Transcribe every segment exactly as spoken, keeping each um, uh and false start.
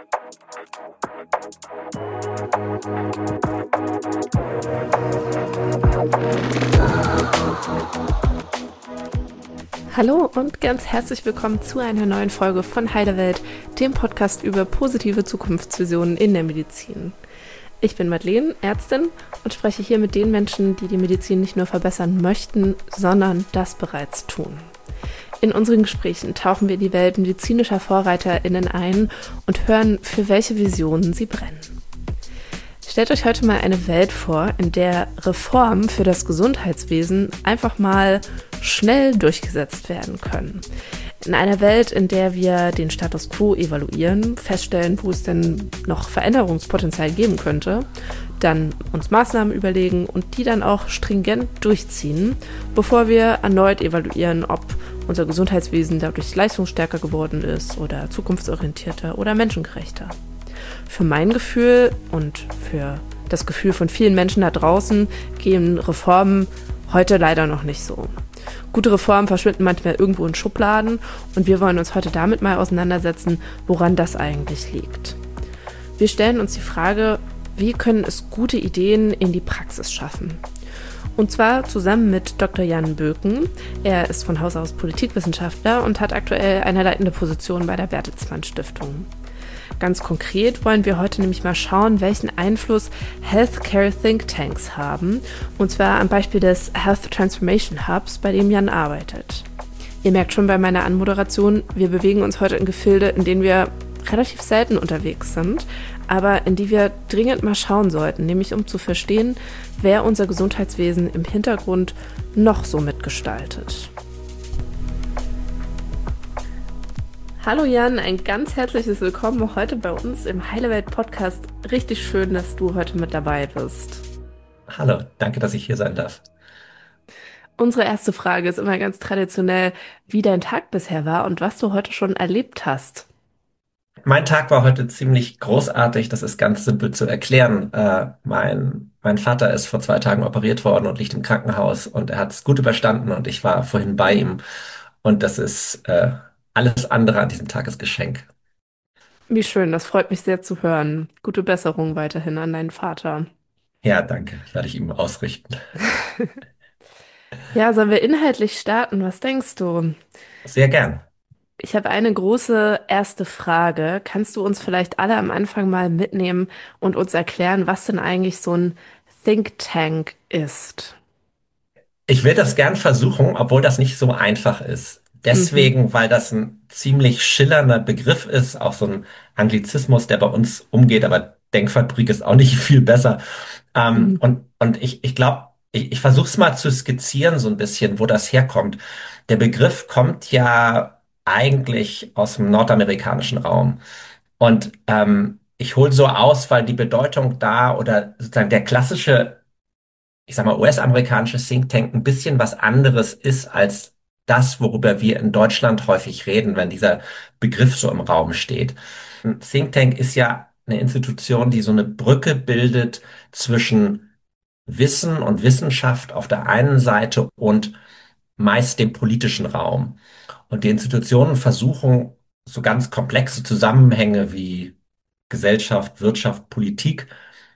Hallo und ganz herzlich willkommen zu einer neuen Folge von Heile Welt, dem Podcast über positive Zukunftsvisionen in der Medizin. Ich bin Madeleine, Ärztin und spreche hier mit den Menschen, die die Medizin nicht nur verbessern möchten, sondern das bereits tun. In unseren Gesprächen tauchen wir in die Welt medizinischer VorreiterInnen ein und hören, für welche Visionen sie brennen. Stellt euch heute mal eine Welt vor, in der Reformen für das Gesundheitswesen einfach mal schnell durchgesetzt werden können. In einer Welt, in der wir den Status quo evaluieren, feststellen, wo es denn noch Veränderungspotenzial geben könnte, dann uns Maßnahmen überlegen und die dann auch stringent durchziehen, bevor wir erneut evaluieren, ob unser Gesundheitswesen dadurch leistungsstärker geworden ist oder zukunftsorientierter oder menschengerechter. Für mein Gefühl und für das Gefühl von vielen Menschen da draußen gehen Reformen heute leider noch nicht so. Gute Reformen verschwinden manchmal irgendwo in Schubladen und wir wollen uns heute damit mal auseinandersetzen, woran das eigentlich liegt. Wir stellen uns die Frage, wie können es gute Ideen in die Praxis schaffen? Und zwar zusammen mit Doktor Jan Böken. Er ist von Haus aus Politikwissenschaftler und hat aktuell eine leitende Position bei der Bertelsmann Stiftung. Ganz konkret wollen wir heute nämlich mal schauen, welchen Einfluss Healthcare Thinktanks haben, und zwar am Beispiel des Health Transformation Hubs, bei dem Jan arbeitet. Ihr merkt schon bei meiner Anmoderation, wir bewegen uns heute in Gefilde, in denen wir relativ selten unterwegs sind, aber in die wir dringend mal schauen sollten, nämlich um zu verstehen, wer unser Gesundheitswesen im Hintergrund noch so mitgestaltet. Hallo Jan, ein ganz herzliches Willkommen heute bei uns im Heile Welt Podcast. Richtig schön, dass du heute mit dabei bist. Hallo, danke, dass ich hier sein darf. Unsere erste Frage ist immer ganz traditionell, wie dein Tag bisher war und was du heute schon erlebt hast. Mein Tag war heute ziemlich großartig, das ist ganz simpel zu erklären. Äh, mein, mein Vater ist vor zwei Tagen operiert worden und liegt im Krankenhaus und er hat es gut überstanden und ich war vorhin bei ihm und das ist äh, alles andere an diesem Tagesgeschenk. Wie schön, das freut mich sehr zu hören. Gute Besserung weiterhin an deinen Vater. Ja, danke, werde ich ihm ausrichten. Ja, sollen wir inhaltlich starten? Was denkst du? Sehr gern. Ich habe eine große erste Frage. Kannst du uns vielleicht alle am Anfang mal mitnehmen und uns erklären, was denn eigentlich so ein Think Tank ist? Ich will das gern versuchen, obwohl das nicht so einfach ist. Mhm. Deswegen, weil das ein ziemlich schillernder Begriff ist, auch so ein Anglizismus, der bei uns umgeht, aber Denkfabrik ist auch nicht viel besser. Ähm, Mhm. und, und ich, ich glaube, ich, ich versuche es mal zu skizzieren, so ein bisschen, wo das herkommt. Der Begriff kommt ja eigentlich aus dem nordamerikanischen Raum. Und ähm, ich hole so aus, weil die Bedeutung da oder sozusagen der klassische, ich sag mal, U S-amerikanische Think Tank ein bisschen was anderes ist als das, worüber wir in Deutschland häufig reden, wenn dieser Begriff so im Raum steht. Ein Think Tank ist ja eine Institution, die so eine Brücke bildet zwischen Wissen und Wissenschaft auf der einen Seite und meist dem politischen Raum. Und die Institutionen versuchen, so ganz komplexe Zusammenhänge wie Gesellschaft, Wirtschaft, Politik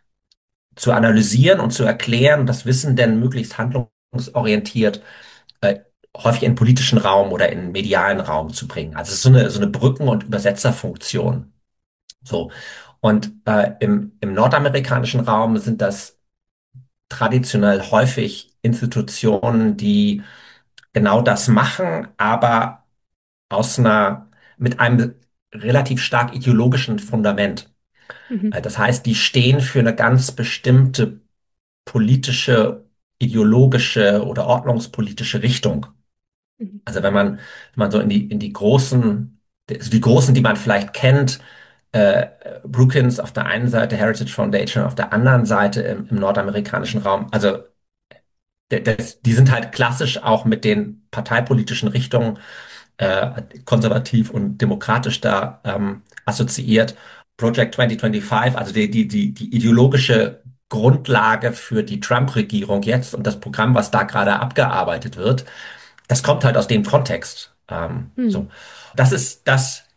zu analysieren und zu erklären, das Wissen denn möglichst handlungsorientiert äh, häufig in politischen Raum oder in medialen Raum zu bringen. Also es ist so eine, so eine Brücken- und Übersetzerfunktion. So. Und äh, im, im nordamerikanischen Raum sind das traditionell häufig Institutionen, die genau das machen, aber aus einer, mit einem relativ stark ideologischen Fundament. Mhm. Äh, Das heißt, die stehen für eine ganz bestimmte politische, ideologische oder ordnungspolitische Richtung. Mhm. Also wenn man, wenn man so in die, in die großen, also die großen, die man vielleicht kennt, äh, Brookings auf der einen Seite, Heritage Foundation auf der anderen Seite im, im nordamerikanischen Raum, also der- das, die sind halt klassisch auch mit den parteipolitischen Richtungen äh, konservativ und demokratisch da ähm, assoziiert. Project zwanzig fünfundzwanzig, also die, die, die, die ideologische Grundlage für die Trump-Regierung jetzt und das Programm, was da gerade abgearbeitet wird, das kommt halt aus dem Kontext. Ähm, Mhm. so, das ist das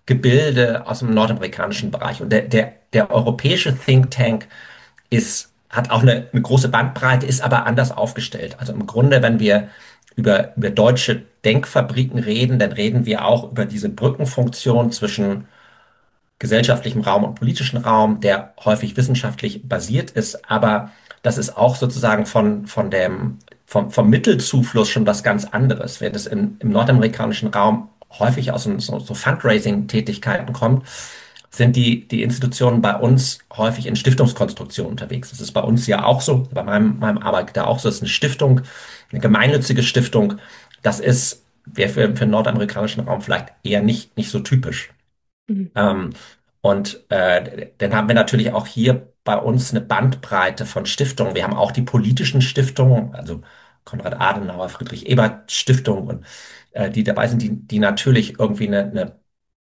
Gebilde aus dem nordamerikanischen Bereich. Und der, der, der europäische Think Tank ist, hat auch eine, eine große Bandbreite, ist aber anders aufgestellt. Also im Grunde, wenn wir über, über deutsche Denkfabriken reden, dann reden wir auch über diese Brückenfunktion zwischen gesellschaftlichem Raum und politischen Raum, der häufig wissenschaftlich basiert ist, aber das ist auch sozusagen von, von dem, vom, vom Mittelzufluss schon was ganz anderes. Während es im, im nordamerikanischen Raum häufig aus so, so so Fundraising-Tätigkeiten kommt, sind die, die Institutionen bei uns häufig in Stiftungskonstruktionen unterwegs. Das ist bei uns ja auch so, bei meinem, meinem Arbeitgeber auch so. Das ist eine Stiftung, eine gemeinnützige Stiftung. Das ist, wäre für, für den nordamerikanischen Raum vielleicht eher nicht, nicht so typisch. Mhm. Ähm, und äh, dann haben wir natürlich auch hier bei uns eine Bandbreite von Stiftungen. Wir haben auch die politischen Stiftungen, also Konrad Adenauer, Friedrich Ebert Stiftung und äh, die dabei sind, die, die natürlich irgendwie eine, eine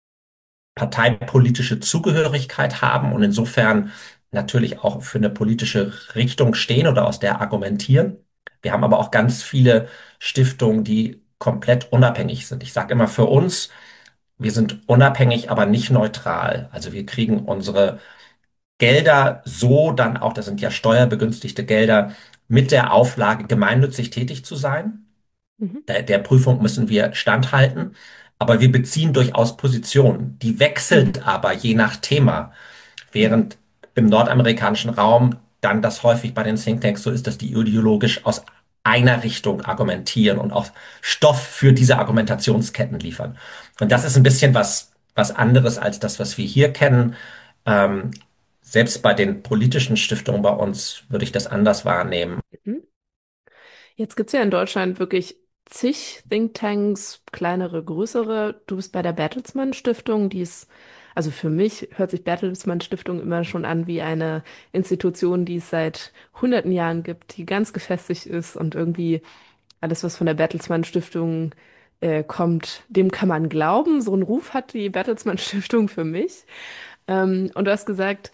parteipolitische Zugehörigkeit haben und insofern natürlich auch für eine politische Richtung stehen oder aus der argumentieren. Wir haben aber auch ganz viele Stiftungen, die komplett unabhängig sind. Ich sage immer für uns, wir sind unabhängig, aber nicht neutral. Also wir kriegen unsere Gelder so dann auch, das sind ja steuerbegünstigte Gelder, mit der Auflage, gemeinnützig tätig zu sein. Mhm. Der, der Prüfung müssen wir standhalten, aber wir beziehen durchaus Positionen. Die Mhm. wechselt aber je nach Thema, Mhm. während im nordamerikanischen Raum dann das häufig bei den Thinktanks so ist, dass die ideologisch aus einer Richtung argumentieren und auch Stoff für diese Argumentationsketten liefern. Und das ist ein bisschen was, was anderes als das, was wir hier kennen. Ähm, Selbst bei den politischen Stiftungen bei uns würde ich das anders wahrnehmen. Mhm. Jetzt gibt es ja in Deutschland wirklich zig Thinktanks, kleinere, größere. Du bist bei der Bertelsmann Stiftung, die ist, also für mich hört sich Bertelsmann Stiftung immer schon an wie eine Institution, die es seit hunderten Jahren gibt, die ganz gefestigt ist und irgendwie alles, was von der Bertelsmann Stiftung äh, kommt, dem kann man glauben. So einen Ruf hat die Bertelsmann Stiftung für mich. Ähm, und du hast gesagt,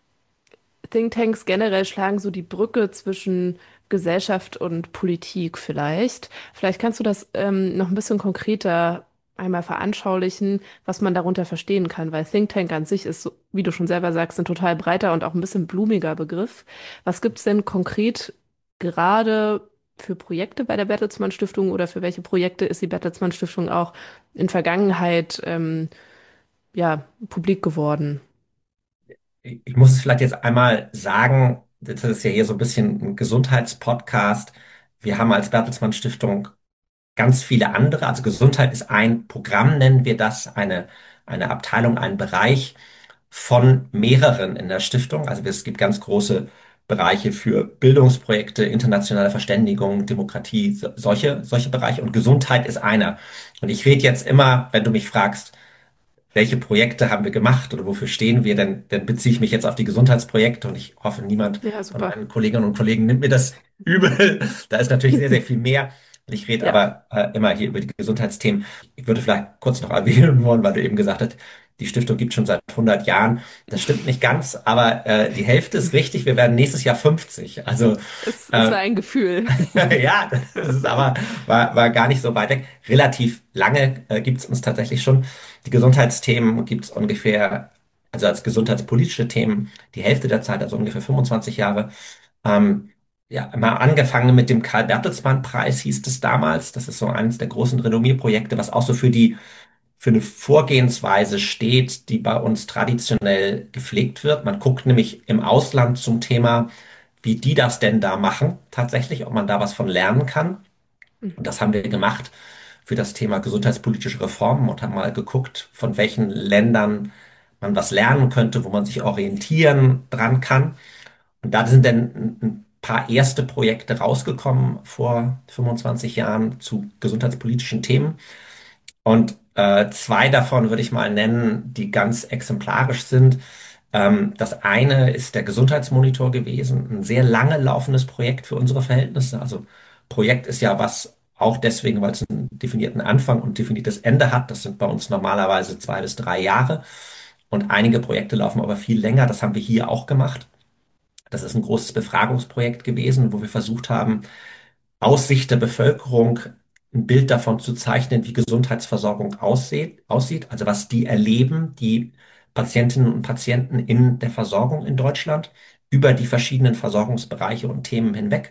Thinktanks generell schlagen so die Brücke zwischen Gesellschaft und Politik vielleicht. Vielleicht kannst du das ähm, noch ein bisschen konkreter einmal veranschaulichen, was man darunter verstehen kann, weil Think Tank an sich ist, so, wie du schon selber sagst, ein total breiter und auch ein bisschen blumiger Begriff. Was gibt es denn konkret gerade für Projekte bei der Bertelsmann Stiftung oder für welche Projekte ist die Bertelsmann Stiftung auch in Vergangenheit ähm, ja, publik geworden? Ich ich muss es vielleicht jetzt einmal sagen, das ist ja hier so ein bisschen ein Gesundheitspodcast. Wir haben als Bertelsmann Stiftung ganz viele andere. Also Gesundheit ist ein Programm, nennen wir das, eine, eine Abteilung, ein Bereich von mehreren in der Stiftung. Also es gibt ganz große Bereiche für Bildungsprojekte, internationale Verständigung, Demokratie, so- solche, solche Bereiche. Und Gesundheit ist einer. Und ich rede jetzt immer, wenn du mich fragst, welche Projekte haben wir gemacht oder wofür stehen wir, dann, dann beziehe ich mich jetzt auf die Gesundheitsprojekte und ich hoffe, niemand Ja, von super. meinen Kolleginnen und Kollegen nimmt mir das übel. Da ist natürlich sehr, sehr viel mehr. Und ich rede Ja. aber äh, immer hier über die Gesundheitsthemen. Ich würde vielleicht kurz noch erwähnen wollen, weil du eben gesagt hast, die Stiftung gibt schon seit hundert Jahren. Das stimmt nicht ganz, aber äh, die Hälfte ist richtig. Wir werden nächstes Jahr fünfzig. Also Es, es äh, war ein Gefühl. ja, das ist aber war, war gar nicht so weit weg. Relativ lange äh, gibt es uns tatsächlich schon. Die Gesundheitsthemen gibt es ungefähr, also als gesundheitspolitische Themen, die Hälfte der Zeit, also ungefähr fünfundzwanzig Jahre. Ähm, ja, mal angefangen mit dem Karl-Bertelsmann-Preis hieß es damals. Das ist so eines der großen Renommierprojekte, was auch so für die für eine Vorgehensweise steht, die bei uns traditionell gepflegt wird. Man guckt nämlich im Ausland zum Thema, wie die das denn da machen, tatsächlich, ob man da was von lernen kann. Und Mhm. das haben wir gemacht für das Thema gesundheitspolitische Reformen und haben mal geguckt, von welchen Ländern man was lernen könnte, wo man sich orientieren dran kann. Und da sind dann ein ein paar erste Projekte rausgekommen vor fünfundzwanzig Jahren zu gesundheitspolitischen Themen. Und äh, zwei davon würde ich mal nennen, die ganz exemplarisch sind. Ähm, das eine ist der Gesundheitsmonitor gewesen, ein sehr lange laufendes Projekt für unsere Verhältnisse. Also Projekt ist ja was auch deswegen, weil es einen definierten Anfang und definiertes Ende hat. Das sind bei uns normalerweise zwei bis drei Jahre. Und einige Projekte laufen aber viel länger. Das haben wir hier auch gemacht. Das ist ein großes Befragungsprojekt gewesen, wo wir versucht haben, aus Sicht der Bevölkerung ein Bild davon zu zeichnen, wie Gesundheitsversorgung aussieht, aussieht, also was die erleben, die Patientinnen und Patienten in der Versorgung in Deutschland über die verschiedenen Versorgungsbereiche und Themen hinweg.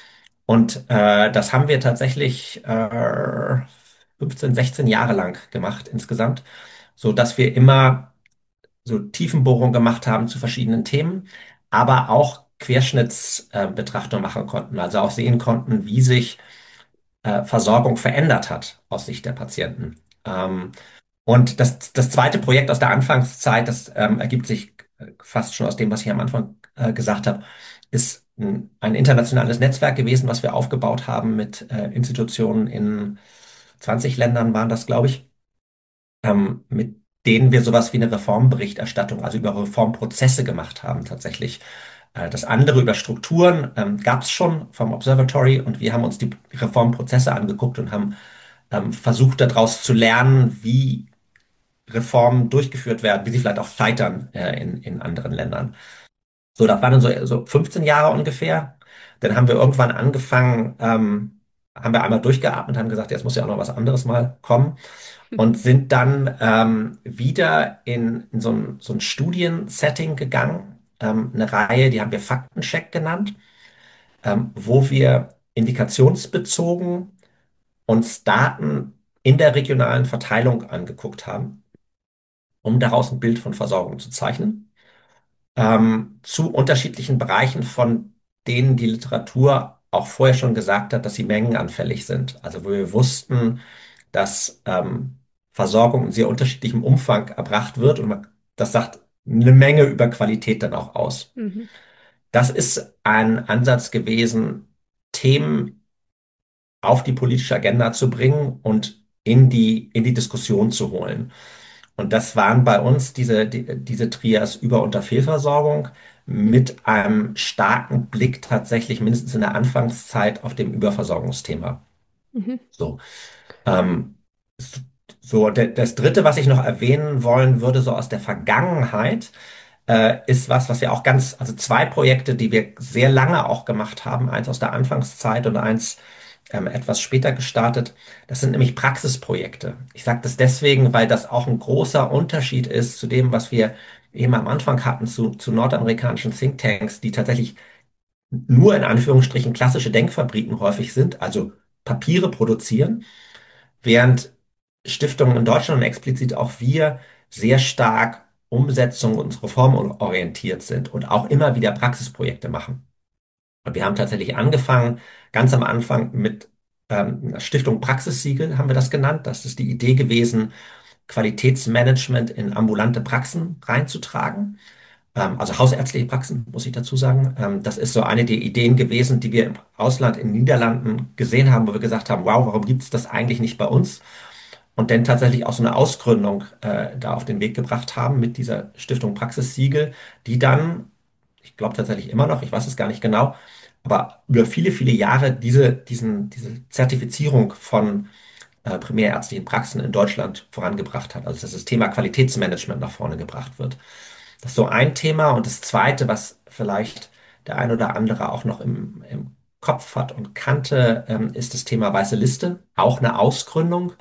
Und äh, das haben wir tatsächlich äh, fünfzehn, sechzehn Jahre lang gemacht insgesamt, so dass wir immer so Tiefenbohrungen gemacht haben zu verschiedenen Themen, aber auch Querschnittsbetrachtungen äh, Betrachtung machen konnten, also auch sehen konnten, wie sich äh, Versorgung verändert hat aus Sicht der Patienten. Ähm, und das, das zweite Projekt aus der Anfangszeit, das ähm, ergibt sich äh, fast schon aus dem, was ich am Anfang äh, gesagt habe, ist ein, ein internationales Netzwerk gewesen, was wir aufgebaut haben mit äh, Institutionen in zwanzig Ländern waren das, glaube ich, ähm, mit denen wir sowas wie eine Reformberichterstattung, also über Reformprozesse gemacht haben tatsächlich. Äh, Das andere über Strukturen ähm, gab es schon vom Observatory und wir haben uns die Reformprozesse angeguckt und haben ähm, versucht daraus zu lernen, wie Reformen durchgeführt werden, wie sie vielleicht auch scheitern äh, in, in anderen Ländern. So, das waren dann so, so fünfzehn Jahre ungefähr. Dann haben wir irgendwann angefangen, ähm, haben wir einmal durchgeatmet, haben gesagt, jetzt muss ja auch noch was anderes mal kommen und sind dann ähm, wieder in, in so ein, so ein Studiensetting gegangen. Ähm, eine Reihe, die haben wir Faktencheck genannt, ähm, wo wir indikationsbezogen uns Daten in der regionalen Verteilung angeguckt haben, um daraus ein Bild von Versorgung zu zeichnen, ähm, zu unterschiedlichen Bereichen, von denen die Literatur auch vorher schon gesagt hat, dass sie mengenanfällig sind. Also wo wir wussten, dass ähm, Versorgung in sehr unterschiedlichem Umfang erbracht wird und man, das sagt eine Menge über Qualität dann auch aus. Mhm. Das ist ein Ansatz gewesen, Themen auf die politische Agenda zu bringen und in die, in die Diskussion zu holen. Und das waren bei uns diese, die, diese Trias Über- und Fehlversorgung mit einem starken Blick tatsächlich mindestens in der Anfangszeit auf dem Überversorgungsthema. Mhm. So. Ähm, so, de- das Dritte, was ich noch erwähnen wollen würde, so aus der Vergangenheit, äh, ist was, was wir auch ganz, also zwei Projekte, die wir sehr lange auch gemacht haben, eins aus der Anfangszeit und eins ähm, etwas später gestartet. Das sind nämlich Praxisprojekte. Ich sage das deswegen, weil das auch ein großer Unterschied ist zu dem, was wir eben am Anfang hatten, zu, zu nordamerikanischen Thinktanks, die tatsächlich nur in Anführungsstrichen klassische Denkfabriken häufig sind, also Papiere produzieren, während Stiftungen in Deutschland und explizit auch wir sehr stark Umsetzung und reformorientiert sind und auch immer wieder Praxisprojekte machen. Und wir haben tatsächlich angefangen, ganz am Anfang mit ähm, einer Stiftung Praxissiegel haben wir das genannt. Das ist die Idee gewesen, Qualitätsmanagement in ambulante Praxen reinzutragen. Ähm, also hausärztliche Praxen, muss ich dazu sagen. Ähm, das ist so eine der Ideen gewesen, die wir im Ausland in den Niederlanden gesehen haben, wo wir gesagt haben, wow, warum gibt es das eigentlich nicht bei uns? Und dann tatsächlich auch so eine Ausgründung äh, da auf den Weg gebracht haben mit dieser Stiftung Praxissiegel, die dann, ich glaube tatsächlich immer noch, ich weiß es gar nicht genau, aber über viele, viele Jahre diese, diesen, diese Zertifizierung von äh, primärärztlichen Praxen in Deutschland vorangebracht hat. Also dass das Thema Qualitätsmanagement nach vorne gebracht wird. Das ist so ein Thema. Und das Zweite, was vielleicht der ein oder andere auch noch im, im Kopf hat und kannte, ähm, ist das Thema Weiße Liste. Auch eine Ausgründung,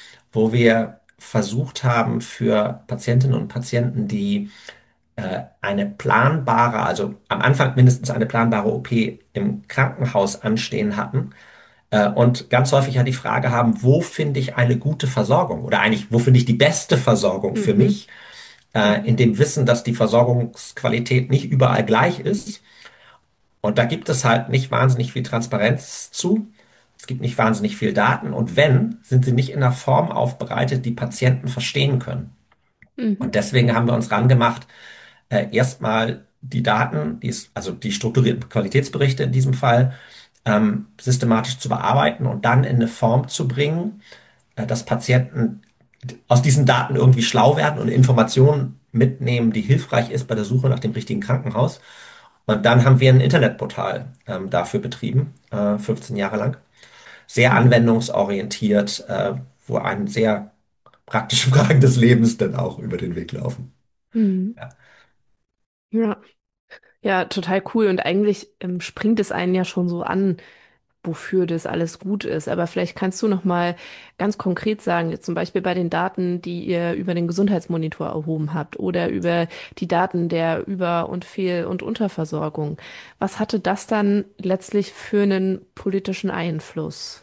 wo wir versucht haben, für Patientinnen und Patienten, die äh, eine planbare, also am Anfang mindestens eine planbare O P im Krankenhaus anstehen hatten, äh, und ganz häufig ja die Frage haben, wo finde ich eine gute Versorgung oder eigentlich, wo finde ich die beste Versorgung für Mhm. mich, äh, Mhm. in dem Wissen, dass die Versorgungsqualität nicht überall gleich ist. Und da gibt es halt nicht wahnsinnig viel Transparenz zu. Es gibt nicht wahnsinnig viel Daten. Und wenn, sind sie nicht in einer Form aufbereitet, die Patienten verstehen können. Mhm. Und deswegen haben wir uns rangemacht, äh, erstmal die Daten, die ist, also die strukturierten Qualitätsberichte in diesem Fall, ähm, systematisch zu bearbeiten und dann in eine Form zu bringen, äh, dass Patienten aus diesen Daten irgendwie schlau werden und Informationen mitnehmen, die hilfreich ist bei der Suche nach dem richtigen Krankenhaus. Und dann haben wir ein Internetportal ähm, dafür betrieben, äh, fünfzehn Jahre lang. Sehr Mhm. anwendungsorientiert, äh, wo einen sehr praktische Fragen des Lebens dann auch über den Weg laufen. Mhm. Ja. Ja. Ja, total cool. Und eigentlich ähm, springt es einen ja schon so an, wofür das alles gut ist. Aber vielleicht kannst du noch mal ganz konkret sagen, jetzt zum Beispiel bei den Daten, die ihr über den Gesundheitsmonitor erhoben habt oder über die Daten der Über- und Fehl- und Unterversorgung. Was hatte das dann letztlich für einen politischen Einfluss?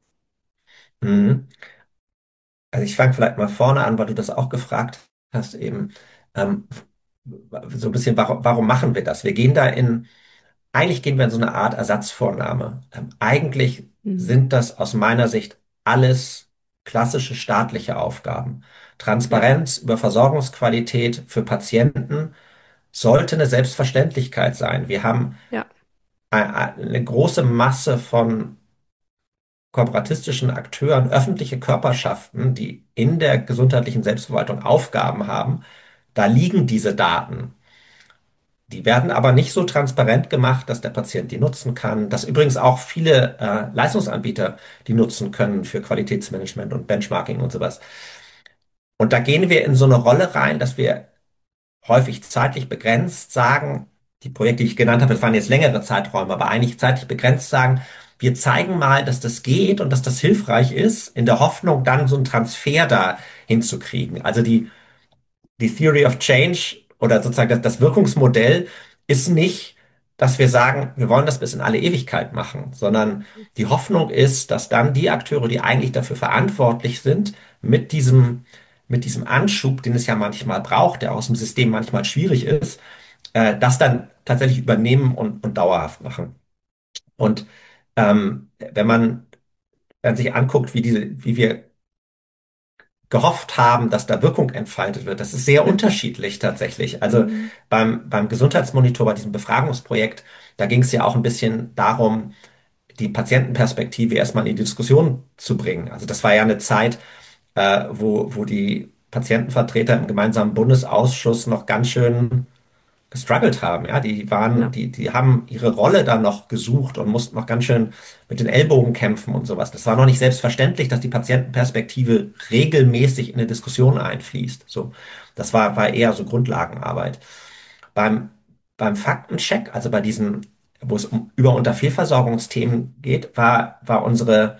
Mhm. Also ich fange vielleicht mal vorne an, weil du das auch gefragt hast eben. Ähm, so ein bisschen, warum, warum machen wir das? Wir gehen da in, eigentlich gehen wir in so eine Art Ersatzvornahme. Ähm, eigentlich Mhm. sind das aus meiner Sicht alles klassische staatliche Aufgaben. Ja, Transparenz über Versorgungsqualität für Patienten sollte eine Selbstverständlichkeit sein. Wir haben ja, ein- ein- eine große Masse von kooperatistischen Akteuren, öffentliche Körperschaften, die in der gesundheitlichen Selbstverwaltung Aufgaben haben. Da liegen diese Daten. Die werden aber nicht so transparent gemacht, dass der Patient die nutzen kann, dass übrigens auch viele äh, Leistungsanbieter die nutzen können für Qualitätsmanagement und Benchmarking und sowas. Und da gehen wir in so eine Rolle rein, dass wir häufig zeitlich begrenzt sagen, die Projekte, die ich genannt habe, das waren jetzt längere Zeiträume, aber eigentlich zeitlich begrenzt sagen, wir zeigen mal, dass das geht und dass das hilfreich ist, in der Hoffnung, dann so einen Transfer da hinzukriegen. Also die die Theory of Change oder sozusagen das, das Wirkungsmodell ist nicht, dass wir sagen, wir wollen das bis in alle Ewigkeit machen, sondern die Hoffnung ist, dass dann die Akteure, die eigentlich dafür verantwortlich sind, mit diesem, mit diesem Anschub, den es ja manchmal braucht, der aus dem System manchmal schwierig ist, äh, das dann tatsächlich übernehmen und, und dauerhaft machen. Und ähm, wenn man dann sich anguckt, wie diese, wie wir gehofft haben, dass da Wirkung entfaltet wird. Das ist sehr unterschiedlich tatsächlich. Also mhm. beim, beim Gesundheitsmonitor, bei diesem Befragungsprojekt, da ging es ja auch ein bisschen darum, die Patientenperspektive erstmal in die Diskussion zu bringen. Also das war ja eine Zeit, äh, wo, wo die Patientenvertreter im gemeinsamen Bundesausschuss noch ganz schön gestruggelt haben. Ja, die waren, Ja. die, die haben ihre Rolle dann noch gesucht und mussten noch ganz schön mit den Ellbogen kämpfen und sowas. Das war noch nicht selbstverständlich, dass die Patientenperspektive regelmäßig in eine Diskussion einfließt. So, das war, war eher so Grundlagenarbeit. Beim, beim Faktencheck, also bei diesen, wo es um Über- und Fehlversorgungsthemen geht, war, war unsere,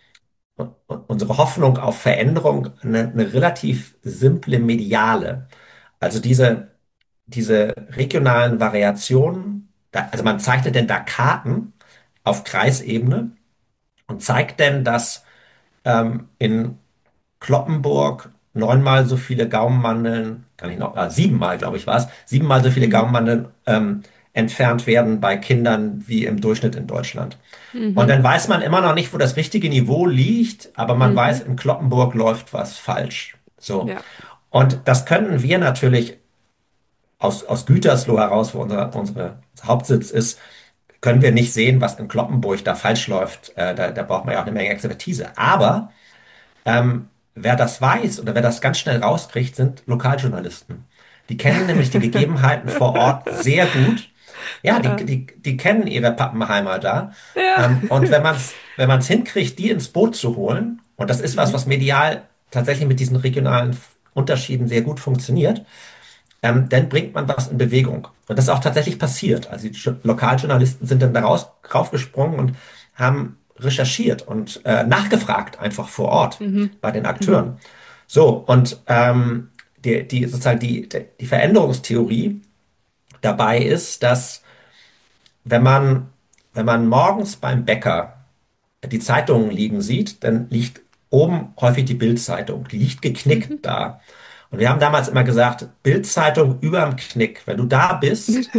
unsere Hoffnung auf Veränderung eine, eine relativ simple mediale. Also diese diese regionalen Variationen, da, also man zeichnet denn da Karten auf Kreisebene und zeigt denn, dass ähm, in Cloppenburg neunmal so viele Gaumenmandeln, kann ich noch, äh, siebenmal, glaube ich, war es, siebenmal so viele Mhm. Gaumenmandeln ähm, entfernt werden bei Kindern wie im Durchschnitt in Deutschland. Und Mhm. dann weiß man immer noch nicht, wo das richtige Niveau liegt, aber man weiß, Mhm. in Cloppenburg läuft was falsch. So. Ja. Und das können wir natürlich aus, aus Gütersloh heraus, wo unser, unsere Hauptsitz ist, können wir nicht sehen, was in Cloppenburg da falsch läuft. Äh, da, da braucht man ja auch eine Menge Expertise. Aber ähm, wer das weiß oder wer das ganz schnell rauskriegt, sind Lokaljournalisten. Die kennen nämlich die Gegebenheiten vor Ort sehr gut. Ja, die, Ja. die, die kennen ihre Pappenheimer da. Ja. Ähm, und wenn man es wenn man es hinkriegt, die ins Boot zu holen, und das ist was, Mhm. was medial tatsächlich mit diesen regionalen Unterschieden sehr gut funktioniert, ähm, dann bringt man was in Bewegung. Und das ist auch tatsächlich passiert. Also die Jo- Lokaljournalisten sind dann da raus, raufgesprungen und haben recherchiert und äh, nachgefragt einfach vor Ort Mhm. bei den Mhm. Akteuren. So, und ähm, die, die, sozusagen die, die Veränderungstheorie dabei ist, dass wenn man, wenn man morgens beim Bäcker die Zeitungen liegen sieht, dann liegt oben häufig die Bild-Zeitung. Die liegt geknickt Mhm. da. Und wir haben damals immer gesagt, Bild-Zeitung überm Knick. Wenn du da bist,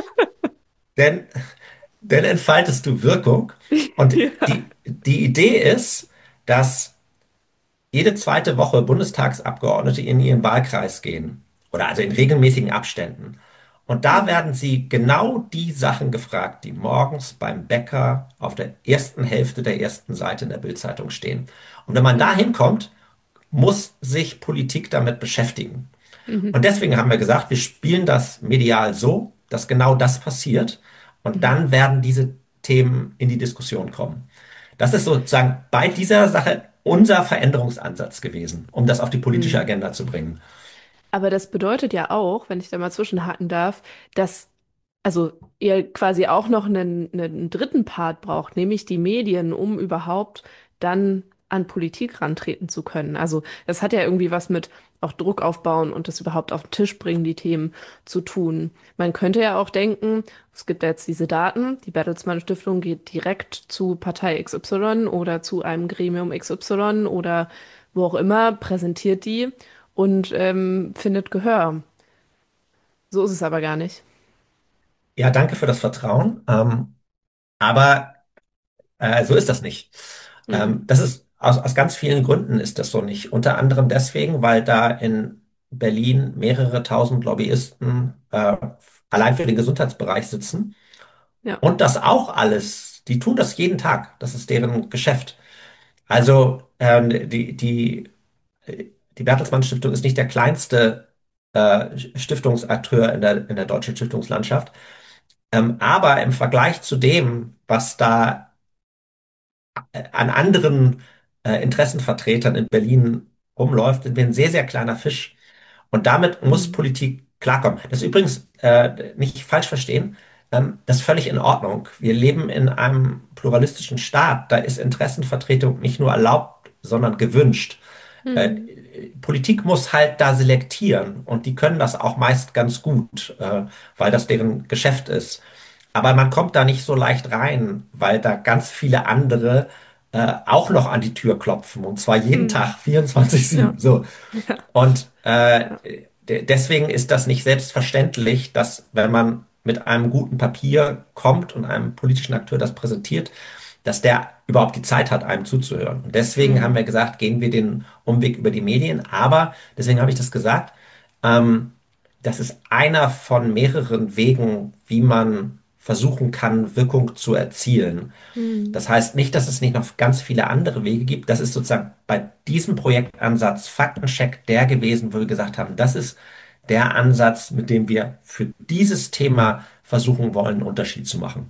dann, dann entfaltest du Wirkung. Und Ja. die, die Idee ist, dass jede zweite Woche Bundestagsabgeordnete in ihren Wahlkreis gehen. Oder also in regelmäßigen Abständen. Und da Mhm. werden sie genau die Sachen gefragt, die morgens beim Bäcker auf der ersten Hälfte der ersten Seite in der Bildzeitung stehen. Und wenn man da Mhm. hinkommt, muss sich Politik damit beschäftigen. Mhm. Und deswegen haben wir gesagt, wir spielen das medial so, dass genau das passiert. Und Mhm. dann werden diese Themen in die Diskussion kommen. Das ist sozusagen bei dieser Sache unser Veränderungsansatz gewesen, um das auf die politische Mhm. Agenda zu bringen. Aber das bedeutet ja auch, wenn ich da mal zwischenhaken darf, dass also ihr quasi auch noch einen, einen dritten Part braucht, nämlich die Medien, um überhaupt dann an Politik rantreten zu können. Also das hat ja irgendwie was mit auch Druck aufbauen und das überhaupt auf den Tisch bringen, die Themen zu tun. Man könnte ja auch denken, es gibt ja jetzt diese Daten, die Bertelsmann Stiftung geht direkt zu Partei X Y oder zu einem Gremium X Y oder wo auch immer, präsentiert die und ähm, findet Gehör. So ist es aber gar nicht. Ja, danke für das Vertrauen. Ähm, aber äh, so ist das nicht. Hm. Ähm, das ist aus, aus ganz vielen Gründen ist das so nicht. Unter anderem deswegen, weil da in Berlin mehrere tausend Lobbyisten äh, allein für den Gesundheitsbereich sitzen. Ja. Und das auch alles, die tun das jeden Tag. Das ist deren Geschäft. Also ähm, die, die, die Bertelsmann Stiftung ist nicht der kleinste äh, Stiftungsakteur in der, in der deutschen Stiftungslandschaft. Ähm, aber im Vergleich zu dem, was da äh, an anderen äh, Interessenvertretern in Berlin rumläuft, sind wir ein sehr, sehr kleiner Fisch. Und damit muss Hm. Politik klarkommen. Das ist übrigens äh, nicht falsch verstehen. Ähm, das ist völlig in Ordnung. Wir leben in einem pluralistischen Staat. Da ist Interessenvertretung nicht nur erlaubt, sondern gewünscht. Äh, Hm. Politik muss halt da selektieren und die können das auch meist ganz gut, äh, weil das deren Geschäft ist. Aber man kommt da nicht so leicht rein, weil da ganz viele andere äh, auch noch an die Tür klopfen und zwar jeden Hm. Tag vierundzwanzig Ja. sieben. So. Ja. Und äh, Ja. de- deswegen ist das nicht selbstverständlich, dass wenn man mit einem guten Papier kommt und einem politischen Akteur das präsentiert, dass der überhaupt die Zeit hat, einem zuzuhören. Und deswegen haben Hm. wir gesagt, gehen wir den Umweg über die Medien. Aber, deswegen habe ich das gesagt, ähm, das ist einer von mehreren Wegen, wie man versuchen kann, Wirkung zu erzielen. Hm. Das heißt nicht, dass es nicht noch ganz viele andere Wege gibt. Das ist sozusagen bei diesem Projektansatz Faktencheck der gewesen, wo wir gesagt haben, das ist der Ansatz, mit dem wir für dieses Thema versuchen wollen, einen Unterschied zu machen.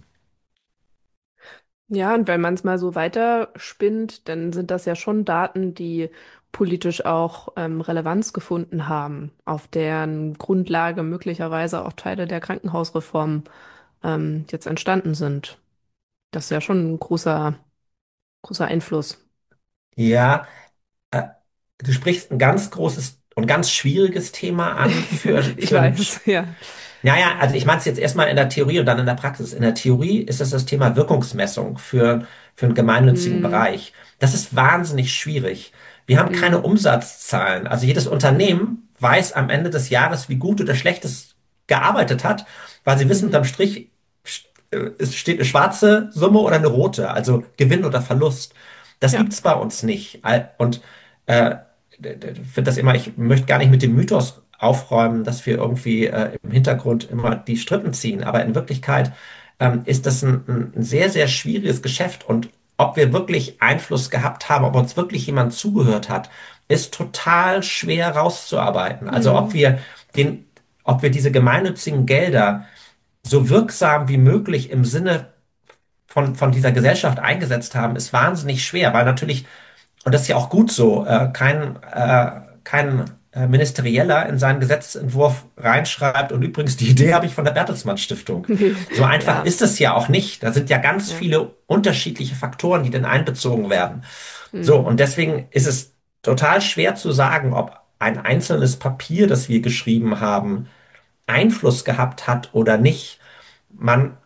Ja, und wenn man es mal so weiterspinnt, dann sind das ja schon Daten, die politisch auch ähm, Relevanz gefunden haben, auf deren Grundlage möglicherweise auch Teile der Krankenhausreform ähm, jetzt entstanden sind. Das ist ja schon ein großer, großer Einfluss. Ja, äh, du sprichst ein ganz großes und ganz schwieriges Thema an für, Ich für ein. weiß, ja. Naja, Ja. also ich meine es jetzt erstmal in der Theorie und dann in der Praxis. In der Theorie ist es das Thema Wirkungsmessung für, für einen gemeinnützigen Hm. Bereich. Das ist wahnsinnig schwierig. Wir haben keine Hm. Umsatzzahlen. Also jedes Unternehmen weiß am Ende des Jahres, wie gut oder schlecht es gearbeitet hat, weil sie wissen, Mhm. unterm Strich äh, es steht eine schwarze Summe oder eine rote, also Gewinn oder Verlust. Das Ja. gibt's bei uns nicht. Al- Und äh, finde das immer, ich möchte gar nicht mit dem Mythos aufräumen, dass wir irgendwie äh, im Hintergrund immer die Strippen ziehen. Aber in Wirklichkeit ähm, ist das ein, ein ein sehr, sehr schwieriges Geschäft. Und ob wir wirklich Einfluss gehabt haben, ob uns wirklich jemand zugehört hat, ist total schwer rauszuarbeiten. Also ob Hm. wir den, ob wir diese gemeinnützigen Gelder so wirksam wie möglich im Sinne von, von dieser Gesellschaft eingesetzt haben, ist wahnsinnig schwer, weil natürlich, und das ist ja auch gut so, äh, kein, äh, kein äh, Ministerieller in seinen Gesetzentwurf reinschreibt. Und übrigens, die Idee habe ich von der Bertelsmann Stiftung. Nee. So einfach Ja. ist es ja auch nicht. Da sind ja ganz Ja. viele unterschiedliche Faktoren, die dann einbezogen werden. So, Hm. und deswegen ist es total schwer zu sagen, ob ein einzelnes Papier, das wir geschrieben haben, Einfluss gehabt hat oder nicht. Man,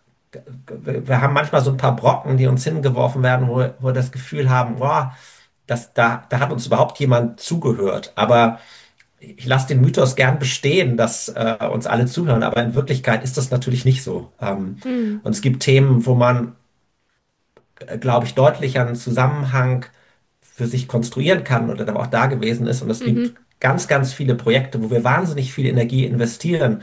wir haben manchmal so ein paar Brocken, die uns hingeworfen werden, wo, wo wir das Gefühl haben, boah, das, da, da hat uns überhaupt jemand zugehört. Aber ich lasse den Mythos gern bestehen, dass äh, uns alle zuhören, aber in Wirklichkeit ist das natürlich nicht so. Ähm, Hm. und es gibt Themen, wo man, äh, glaube ich, deutlich einen Zusammenhang für sich konstruieren kann oder der auch da gewesen ist. Und es gibt Mhm. ganz, ganz viele Projekte, wo wir wahnsinnig viel Energie investieren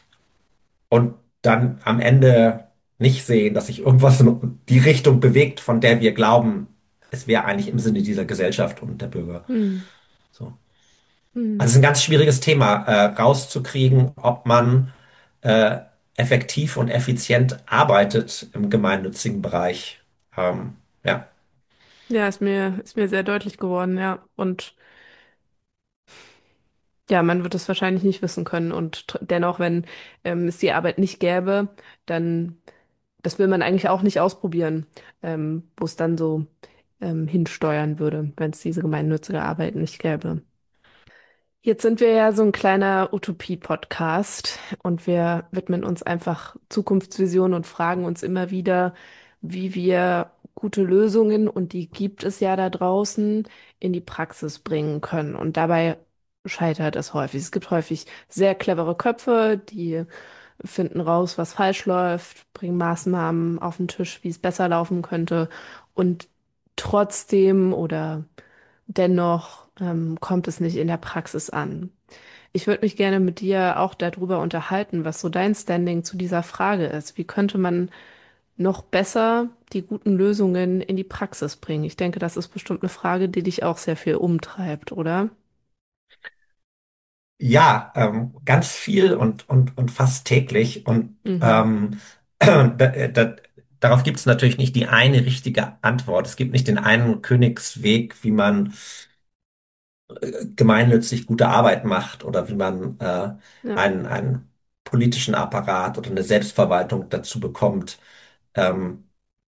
und dann am Ende nicht sehen, dass sich irgendwas in die Richtung bewegt, von der wir glauben, es wäre eigentlich im Sinne dieser Gesellschaft und der Bürger. Hm. So. Hm. Also es ist ein ganz schwieriges Thema, äh, rauszukriegen, ob man äh, effektiv und effizient arbeitet im gemeinnützigen Bereich. Ähm, ja. Ja, ist mir, ist mir sehr deutlich geworden, ja. Und Ja, man wird es wahrscheinlich nicht wissen können. Und tr- dennoch, wenn ähm, es die Arbeit nicht gäbe, dann, das will man eigentlich auch nicht ausprobieren, ähm, wo es dann so ähm, hinsteuern würde, wenn es diese gemeinnützige Arbeit nicht gäbe. Jetzt sind wir ja so ein kleiner Utopie-Podcast und wir widmen uns einfach Zukunftsvisionen und fragen uns immer wieder, wie wir gute Lösungen, und die gibt es ja da draußen, in die Praxis bringen können. Und dabei scheitert es häufig. Es gibt häufig sehr clevere Köpfe, die finden raus, was falsch läuft, bringen Maßnahmen auf den Tisch, wie es besser laufen könnte. Und trotzdem oder dennoch ähm, kommt es nicht in der Praxis an. Ich würde mich gerne mit dir auch darüber unterhalten, was so dein Standing zu dieser Frage ist. Wie könnte man noch besser die guten Lösungen in die Praxis bringen? Ich denke, das ist bestimmt eine Frage, die dich auch sehr viel umtreibt, oder? Ja, ähm, ganz viel und, und, und fast täglich. Und Mhm. ähm, da, da, darauf gibt es natürlich nicht die eine richtige Antwort. Es gibt nicht den einen Königsweg, wie man gemeinnützig gute Arbeit macht oder wie man äh, Ja, einen, einen politischen Apparat oder eine Selbstverwaltung dazu bekommt, ähm,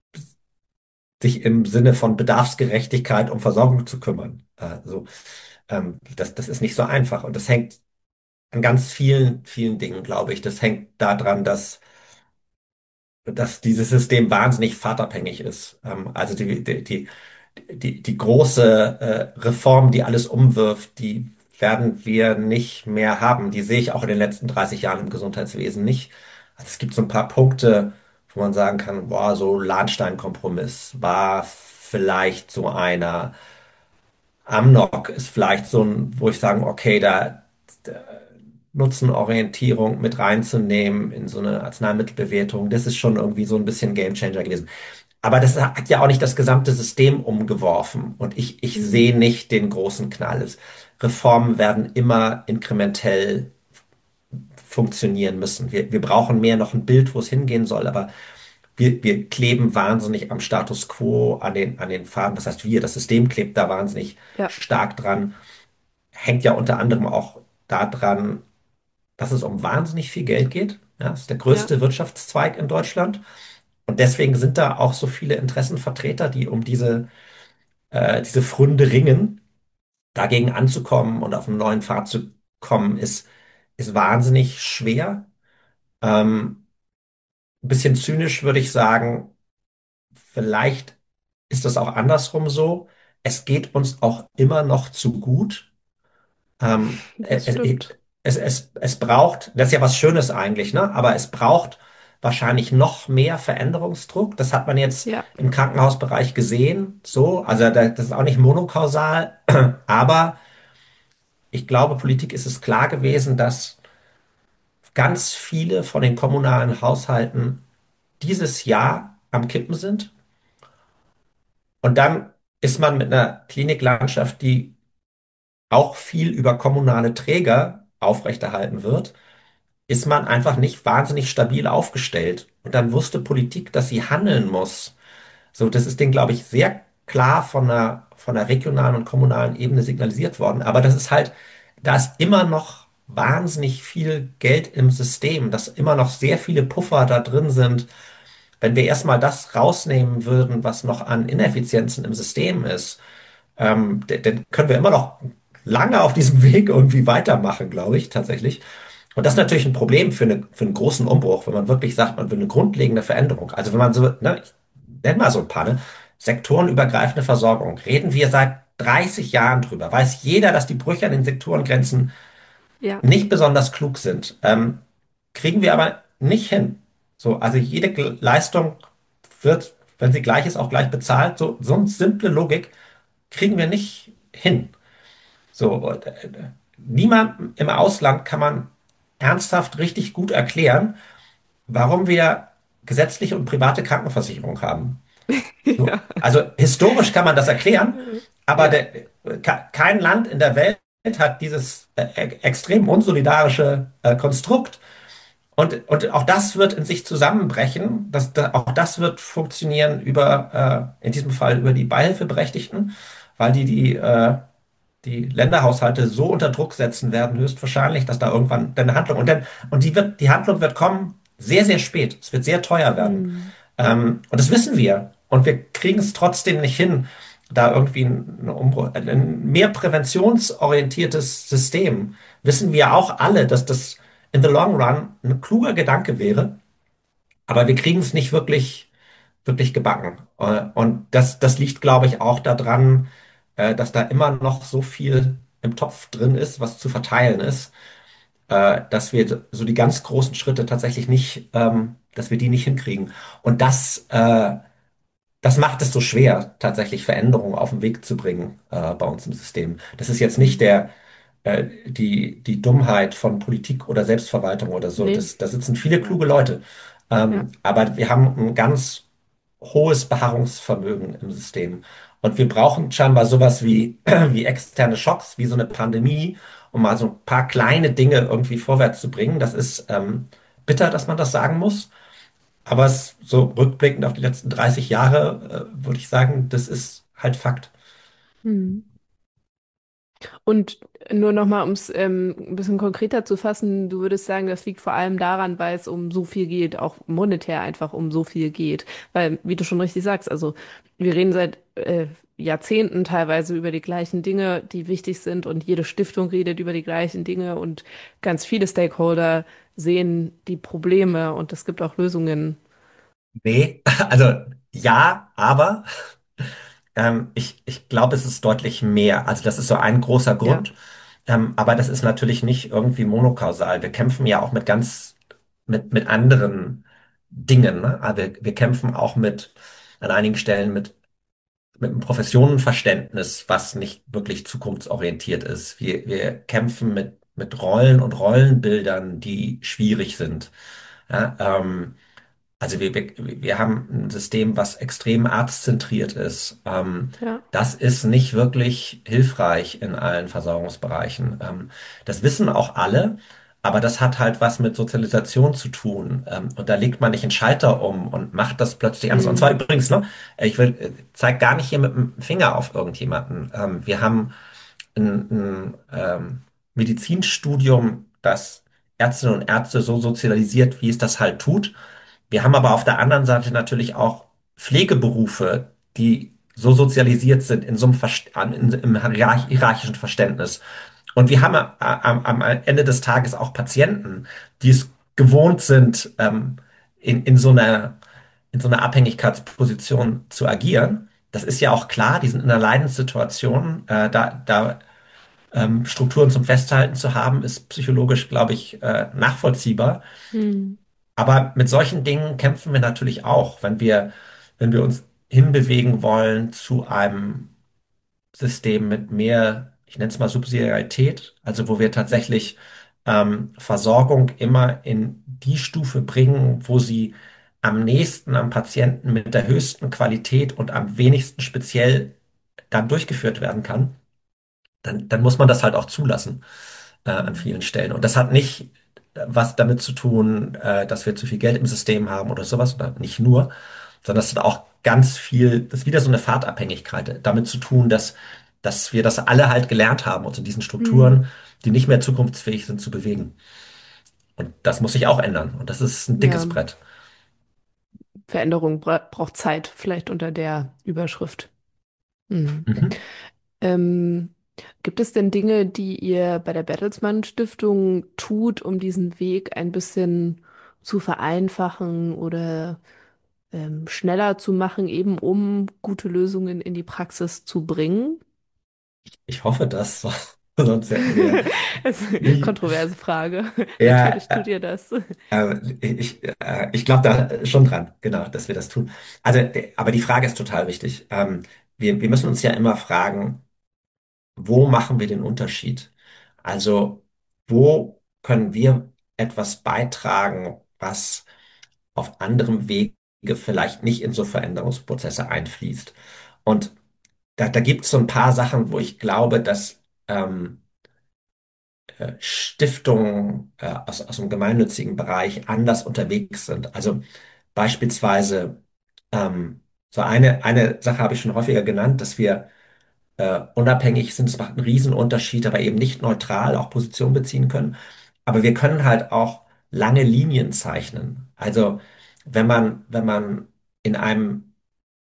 sich im Sinne von Bedarfsgerechtigkeit um Versorgung zu kümmern. Also ähm, das, das ist nicht so einfach. Und das hängt an ganz vielen, vielen Dingen, glaube ich. Das hängt daran, dass, dass dieses System wahnsinnig fahrtabhängig ist. Ähm, also die, die, die, die, die große äh, Reform, die alles umwirft, die werden wir nicht mehr haben. Die sehe ich auch in den letzten dreißig Jahren im Gesundheitswesen nicht. Also es gibt so ein paar Punkte, wo man sagen kann, boah, so Lahnstein-Kompromiss war vielleicht so einer. Amnok ist vielleicht so ein, wo ich sagen, okay, da, da Nutzenorientierung mit reinzunehmen in so eine Arzneimittelbewertung, das ist schon irgendwie so ein bisschen Gamechanger gewesen. Aber das hat ja auch nicht das gesamte System umgeworfen. Und ich, ich mhm. sehe nicht den großen Knall. Es- Reformen werden immer inkrementell funktionieren müssen. Wir, wir brauchen mehr noch ein Bild, wo es hingehen soll, aber wir, wir kleben wahnsinnig am Status quo, an den, an den Faden. Das heißt, wir, das System klebt da wahnsinnig Ja, stark dran. Hängt ja unter anderem auch daran, dass es um wahnsinnig viel Geld geht. Ja, es ist der ja, größte Wirtschaftszweig in Deutschland. Und deswegen sind da auch so viele Interessenvertreter, die um diese, äh, diese Pfründe ringen. Dagegen anzukommen und auf einen neuen Pfad zu kommen, ist, ist wahnsinnig schwer. Ähm, ein bisschen zynisch würde ich sagen, vielleicht ist es auch andersrum so. Es geht uns auch immer noch zu gut. Ähm, das es, stimmt. es, es, es braucht, das ist ja was Schönes eigentlich, ne? Aber es braucht wahrscheinlich noch mehr Veränderungsdruck. Das hat man jetzt Ja, im Krankenhausbereich gesehen. So, also da- das ist auch nicht monokausal, aber ich glaube, Politik ist es klar gewesen, dass ganz viele von den kommunalen Haushalten dieses Jahr am Kippen sind. Und dann ist man mit einer Kliniklandschaft, die auch viel über kommunale Träger aufrechterhalten wird, ist man einfach nicht wahnsinnig stabil aufgestellt. Und dann wusste Politik, dass sie handeln muss. So, das ist denen, glaube ich, sehr klar von der, von der regionalen und kommunalen Ebene signalisiert worden. Aber das ist halt, da ist immer noch wahnsinnig viel Geld im System, dass immer noch sehr viele Puffer da drin sind. Wenn wir erstmal das rausnehmen würden, was noch an Ineffizienzen im System ist, ähm, d- dann können wir immer noch lange auf diesem Weg irgendwie weitermachen, glaube ich, tatsächlich. Und das ist natürlich ein Problem für, eine, für einen großen Umbruch, wenn man wirklich sagt, man will eine grundlegende Veränderung. Also wenn man so, ne, ich nenne mal so ein paar, ne, sektorenübergreifende Versorgung, reden wir seit dreißig Jahren drüber. Weiß jeder, dass die Brüche an den Sektorengrenzen ja, nicht besonders klug sind. Ähm, kriegen wir aber nicht hin. So, also jede G- Leistung wird, wenn sie gleich ist, auch gleich bezahlt. So, so eine simple Logik kriegen wir nicht hin. So, und, äh, niemand im Ausland kann man ernsthaft richtig gut erklären, warum wir gesetzliche und private Krankenversicherung haben. So, ja, also historisch kann man das erklären, aber ja, der, ke- kein Land in der Welt hat dieses äh, e- extrem unsolidarische äh, Konstrukt. Und, und auch das wird in sich zusammenbrechen. Das, da, auch das wird funktionieren über, äh, in diesem Fall über die Beihilfeberechtigten, weil die die äh, die Länderhaushalte so unter Druck setzen werden, höchstwahrscheinlich, dass da irgendwann eine Handlung und dann und die wird die Handlung wird kommen sehr sehr spät. Es wird sehr teuer werden. Hm. Ähm, und das wissen wir und wir kriegen es trotzdem nicht hin, da irgendwie ein, Umbruch, ein mehr präventionsorientiertes System. Wissen wir auch alle, dass das in the long run ein kluger Gedanke wäre, aber wir kriegen es nicht wirklich wirklich gebacken. Äh, Und das, das liegt, glaube ich, auch daran, äh, dass da immer noch so viel im Topf drin ist, was zu verteilen ist, äh, dass wir so die ganz großen Schritte tatsächlich nicht, ähm, dass wir die nicht hinkriegen. Und das, äh, das macht es so schwer, tatsächlich Veränderungen auf den Weg zu bringen, äh, bei uns im System. Das ist jetzt nicht Hm. der, äh, die, die Dummheit von Politik oder Selbstverwaltung oder so. Nee, Das, da sitzen viele ja, kluge Leute. ja. Ähm, aber wir haben ein ganz hohes Beharrungsvermögen im System. Und wir brauchen scheinbar sowas wie, wie externe Schocks, wie so eine Pandemie, um mal so ein paar kleine Dinge irgendwie vorwärts zu bringen. Das ist ähm, bitter, dass man das sagen muss. Aber es, so rückblickend auf die letzten dreißig Jahre, äh, würde ich sagen, das ist halt Fakt. Hm. Und nur nochmal, um es ähm, ein bisschen konkreter zu fassen, du würdest sagen, das liegt vor allem daran, weil es um so viel geht, auch monetär einfach um so viel geht. Weil, wie du schon richtig sagst, also wir reden seit äh, Jahrzehnten teilweise über die gleichen Dinge, die wichtig sind und jede Stiftung redet über die gleichen Dinge und ganz viele Stakeholder sehen die Probleme und es gibt auch Lösungen. Nee, also ja, aber ähm, ich, ich glaube, es ist deutlich mehr. Also das ist so ein großer Ja. Grund. Ähm, aber das ist natürlich nicht irgendwie monokausal. Wir kämpfen ja auch mit ganz, mit, mit anderen Dingen. Ne? Also wir, wir kämpfen auch mit, an einigen Stellen mit, mit einem Professionenverständnis, was nicht wirklich zukunftsorientiert ist. Wir, wir kämpfen mit, mit Rollen und Rollenbildern, die schwierig sind. Ja, ähm, also wir, wir, wir haben ein System, was extrem arztzentriert ist. Ähm, Ja. das ist nicht wirklich hilfreich in allen Versorgungsbereichen. Ähm, das wissen auch alle, aber das hat halt was mit Sozialisation zu tun. Ähm, und da legt man nicht einen Schalter um und macht das plötzlich anders. Und zwar Hm. übrigens, ne, ich will, äh, zeig gar nicht hier mit dem Finger auf irgendjemanden. Ähm, wir haben ein, ein ähm, Medizinstudium, das Ärztinnen und Ärzte so sozialisiert, wie es das halt tut. Wir haben aber auf der anderen Seite natürlich auch Pflegeberufe, die so sozialisiert sind in so einem Verst an- in, im hierarch- hierarchischen Verständnis. Und wir haben a- am, am Ende des Tages auch Patienten, die es gewohnt sind, ähm, in, in so einer, in so einer Abhängigkeitsposition zu agieren. Das ist ja auch klar, die sind in einer Leidenssituation. Äh, da, da ähm, Strukturen zum Festhalten zu haben, ist psychologisch, glaube ich, äh, nachvollziehbar. Hm. Aber mit solchen Dingen kämpfen wir natürlich auch, wenn wir, wenn wir uns hinbewegen wollen zu einem System mit mehr, ich nenne es mal Subsidiarität, also wo wir tatsächlich ähm, Versorgung immer in die Stufe bringen, wo sie am nächsten am Patienten mit der höchsten Qualität und am wenigsten speziell dann durchgeführt werden kann, dann, dann muss man das halt auch zulassen äh, an Hm. vielen Stellen. Und das hat nicht äh, was damit zu tun, äh, dass wir zu viel Geld im System haben oder sowas, oder nicht nur, sondern das hat auch ganz viel, das ist wieder so eine Fahrtabhängigkeit, damit zu tun, dass, dass wir das alle halt gelernt haben, uns in diesen Hm. Strukturen, die nicht mehr zukunftsfähig sind, zu bewegen. Und das muss sich auch ändern. Und das ist ein Ja, dickes Brett. Veränderung bra braucht Zeit, vielleicht unter der Überschrift. Hm. Mhm. Ähm, Gibt es denn Dinge, die ihr bei der Bertelsmann Stiftung tut, um diesen Weg ein bisschen zu vereinfachen oder ähm, schneller zu machen, eben um gute Lösungen in die Praxis zu bringen? Ich hoffe das, sonst hätten wir Das ist eine nicht. kontroverse Frage. Ja, Natürlich tut ihr das. Äh, ich äh, ich glaube da schon dran, genau, dass wir das tun. Also, äh, aber die Frage ist total wichtig. Ähm, wir, wir müssen uns ja immer fragen, wo machen wir den Unterschied? Also, wo können wir etwas beitragen, was auf anderem Wege vielleicht nicht in so Veränderungsprozesse einfließt? Und da, da gibt es so ein paar Sachen, wo ich glaube, dass ähm, äh, Stiftungen äh, aus, aus dem gemeinnützigen Bereich anders unterwegs sind. Also beispielsweise, ähm, so eine, eine Sache habe ich schon häufiger genannt, dass wir äh, unabhängig sind. Es macht einen Riesenunterschied, aber eben nicht neutral auch Position beziehen können. Aber wir können halt auch lange Linien zeichnen. Also wenn man, wenn man in einem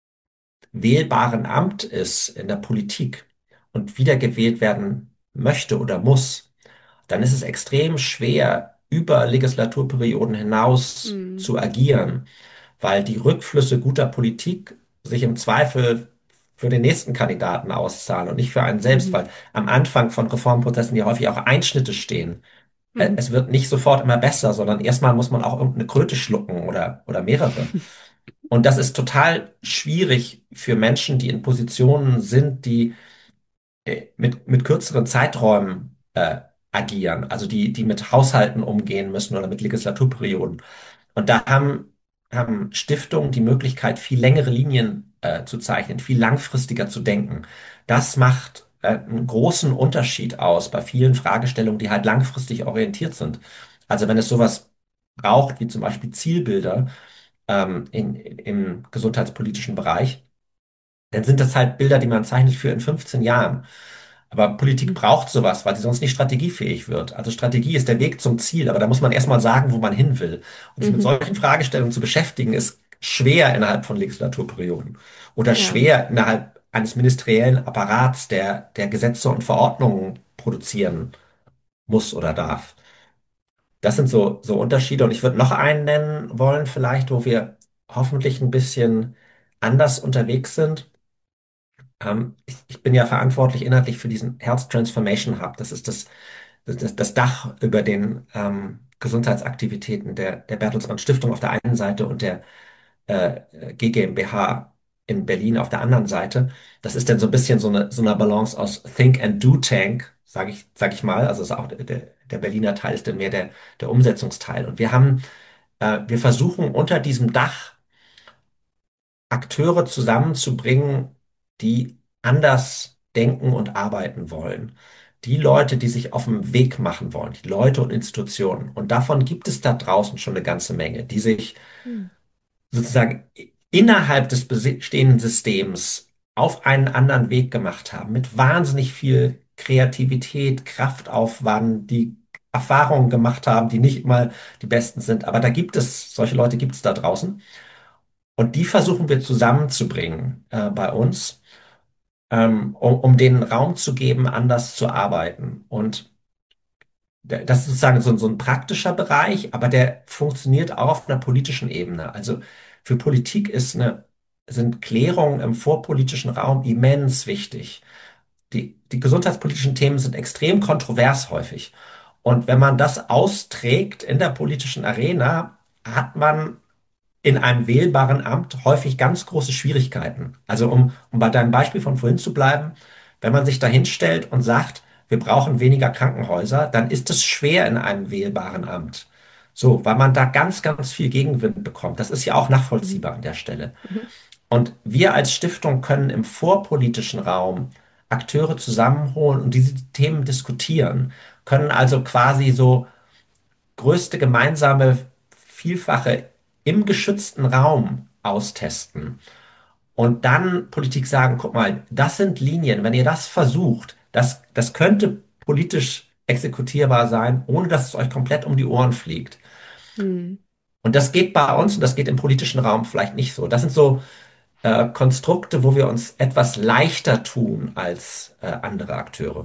wählbaren Amt ist, in der Politik und wiedergewählt werden möchte oder muss, dann ist es extrem schwer, über Legislaturperioden hinaus Mhm. zu agieren, weil die Rückflüsse guter Politik sich im Zweifel für den nächsten Kandidaten auszahlen und nicht für einen selbst, Mhm. weil am Anfang von Reformprozessen ja häufig auch Einschnitte stehen. Ä- Mhm. Es wird nicht sofort immer besser, sondern erstmal muss man auch irgendeine Kröte schlucken oder, oder mehrere. Und das ist total schwierig für Menschen, die in Positionen sind, die äh, mit, mit kürzeren Zeiträumen äh, agieren, also die, die mit Haushalten umgehen müssen oder mit Legislaturperioden. Und da haben, haben Stiftungen die Möglichkeit, viel längere Linien äh, zu zeichnen, viel langfristiger zu denken. Das macht äh, einen großen Unterschied aus bei vielen Fragestellungen, die halt langfristig orientiert sind. Also wenn es sowas braucht, wie zum Beispiel Zielbilder ähm, in, im gesundheitspolitischen Bereich, dann sind das halt Bilder, die man zeichnet für in fünfzehn Jahren. Aber Politik braucht sowas, weil sie sonst nicht strategiefähig wird. Also Strategie ist der Weg zum Ziel, aber da muss man erstmal sagen, wo man hin will. Und sich mit Mhm. solchen Fragestellungen zu beschäftigen, ist schwer innerhalb von Legislaturperioden oder Ja. schwer innerhalb eines ministeriellen Apparats, der, der Gesetze und Verordnungen produzieren muss oder darf. Das sind so, so Unterschiede. Und ich würde noch einen nennen wollen, vielleicht, wo wir hoffentlich ein bisschen anders unterwegs sind. Ähm, ich, ich bin ja verantwortlich inhaltlich für diesen Health Transformation Hub. Das ist das, das, das Dach über den ähm, Gesundheitsaktivitäten der, der Bertelsmann Stiftung auf der einen Seite und der äh, G GmbH in Berlin auf der anderen Seite. Das ist dann so ein bisschen so eine, so eine Balance aus Think and Do Tank, sage ich, sag ich mal. Also ist auch der, der Berliner Teil ist dann mehr der, der Umsetzungsteil. Und wir haben, äh, wir versuchen unter diesem Dach Akteure zusammenzubringen, die anders denken und arbeiten wollen. Die Leute, die sich auf den Weg machen wollen, die Leute und Institutionen. Und davon gibt es da draußen schon eine ganze Menge, die sich Mhm. sozusagen innerhalb des bestehenden Systems auf einen anderen Weg gemacht haben, mit wahnsinnig viel Kreativität, Kraftaufwand, die Erfahrungen gemacht haben, die nicht immer die besten sind. Aber da gibt es, solche Leute gibt es da draußen. Und die versuchen wir zusammenzubringen äh, bei uns, ähm, um, um denen Raum zu geben, anders zu arbeiten. Und der- das ist sozusagen so, so ein praktischer Bereich, aber der funktioniert auch auf einer politischen Ebene. Also für Politik ist eine, sind Klärungen im vorpolitischen Raum immens wichtig. Die, die gesundheitspolitischen Themen sind extrem kontrovers häufig. Und wenn man das austrägt in der politischen Arena, hat man in einem wählbaren Amt häufig ganz große Schwierigkeiten. Also um, um bei deinem Beispiel von vorhin zu bleiben, wenn man sich da hinstellt und sagt, wir brauchen weniger Krankenhäuser, dann ist es schwer in einem wählbaren Amt. So, weil man da ganz, ganz viel Gegenwind bekommt. Das ist ja auch Mhm. nachvollziehbar an der Stelle. Mhm. Und wir als Stiftung können im vorpolitischen Raum Akteure zusammenholen und diese Themen diskutieren, können also quasi so größte gemeinsame Vielfache im geschützten Raum austesten und dann Politik sagen, guck mal, das sind Linien, wenn ihr das versucht, das, das könnte politisch exekutierbar sein, ohne dass es euch komplett um die Ohren fliegt. Mhm. Und das geht bei uns und das geht im politischen Raum vielleicht nicht so. Das sind so äh, Konstrukte, wo wir uns etwas leichter tun als äh, andere Akteure.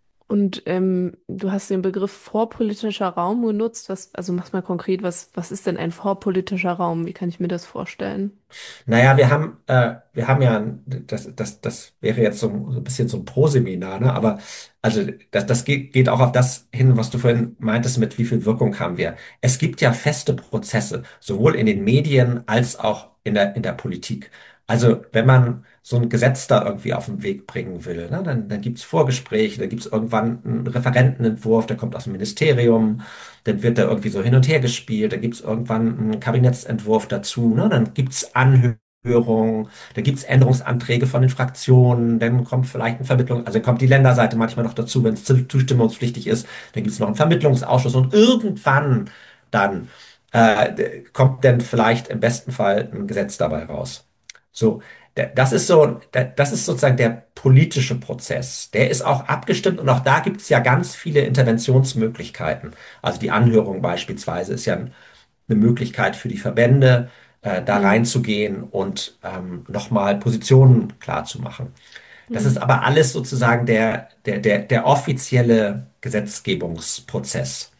Und ähm, du hast den Begriff vorpolitischer Raum genutzt. Was, also mach's mal konkret, was, was ist denn ein vorpolitischer Raum? Wie kann ich mir das vorstellen? Naja, wir haben, äh, wir haben ja, ein- das, das, das wäre jetzt so, ein- so ein bisschen so ein Proseminar, ne? Aber also das, das geht, geht auch auf das hin, was du vorhin meintest, mit wie viel Wirkung haben wir. Es gibt ja feste Prozesse, sowohl in den Medien als auch in der, in der Politik. Also wenn man so ein Gesetz da irgendwie auf den Weg bringen will, ne, dann, dann gibt's Vorgespräche, dann gibt's irgendwann einen Referentenentwurf, der kommt aus dem Ministerium. Dann wird da irgendwie so hin und her gespielt, dann gibt es irgendwann einen Kabinettsentwurf dazu, ne? Dann gibt es Anhörungen, dann gibt es Änderungsanträge von den Fraktionen, dann kommt vielleicht eine Vermittlung, also dann kommt die Länderseite manchmal noch dazu, wenn es zu- zustimmungspflichtig ist, dann gibt es noch einen Vermittlungsausschuss und irgendwann dann äh, kommt dann vielleicht im besten Fall ein Gesetz dabei raus. So, der, das ist so, der, das ist sozusagen der politische Prozess. Der ist auch abgestimmt und auch da gibt es ja ganz viele Interventionsmöglichkeiten. Also die Anhörung beispielsweise ist ja eine Möglichkeit für die Verbände, äh, da Mhm. reinzugehen und ähm, nochmal Positionen klar zu machen. Das ist Mhm. aber alles sozusagen der, der, der, der offizielle Gesetzgebungsprozess.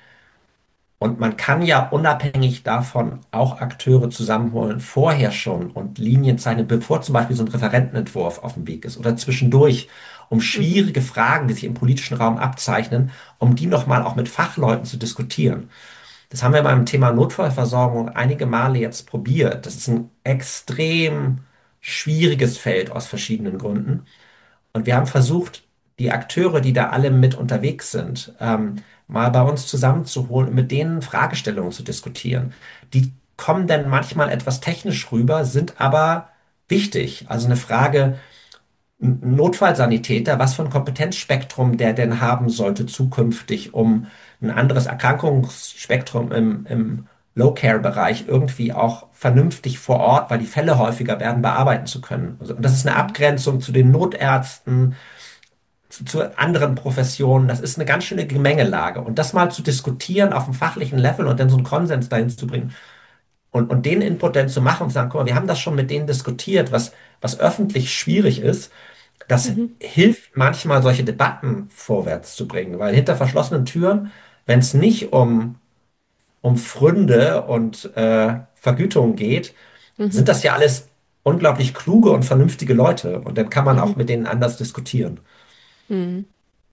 Und man kann ja unabhängig davon auch Akteure zusammenholen, vorher schon und Linien zeichnen, bevor zum Beispiel so ein Referentenentwurf auf dem Weg ist oder zwischendurch, um Mhm. schwierige Fragen, die sich im politischen Raum abzeichnen, um die nochmal auch mit Fachleuten zu diskutieren. Das haben wir beim Thema Notfallversorgung einige Male jetzt probiert. Das ist ein extrem schwieriges Feld aus verschiedenen Gründen. Und wir haben versucht, die Akteure, die da alle mit unterwegs sind, ähm, mal bei uns zusammenzuholen und mit denen Fragestellungen zu diskutieren. Die kommen dann manchmal etwas technisch rüber, sind aber wichtig. Also eine Frage, ein Notfallsanitäter, was für ein Kompetenzspektrum der denn haben sollte zukünftig, um ein anderes Erkrankungsspektrum im, im Low-Care-Bereich irgendwie auch vernünftig vor Ort, weil die Fälle häufiger werden, bearbeiten zu können. Also, und das ist eine Mhm. Abgrenzung zu den Notärzten, zu, zu anderen Professionen. Das ist eine ganz schöne Gemengelage. Und das mal zu diskutieren auf dem fachlichen Level und dann so einen Konsens dahin zu bringen und, und den Input dann zu machen und zu sagen, guck mal, wir haben das schon mit denen diskutiert, was, was öffentlich schwierig ist. Das Mhm. hilft manchmal, solche Debatten vorwärts zu bringen, weil hinter verschlossenen Türen, wenn es nicht um, um Pfründe und äh, Vergütung geht, sind Mhm. das ja alles unglaublich kluge und vernünftige Leute. Und dann kann man auch Mhm. mit denen anders diskutieren. Mhm.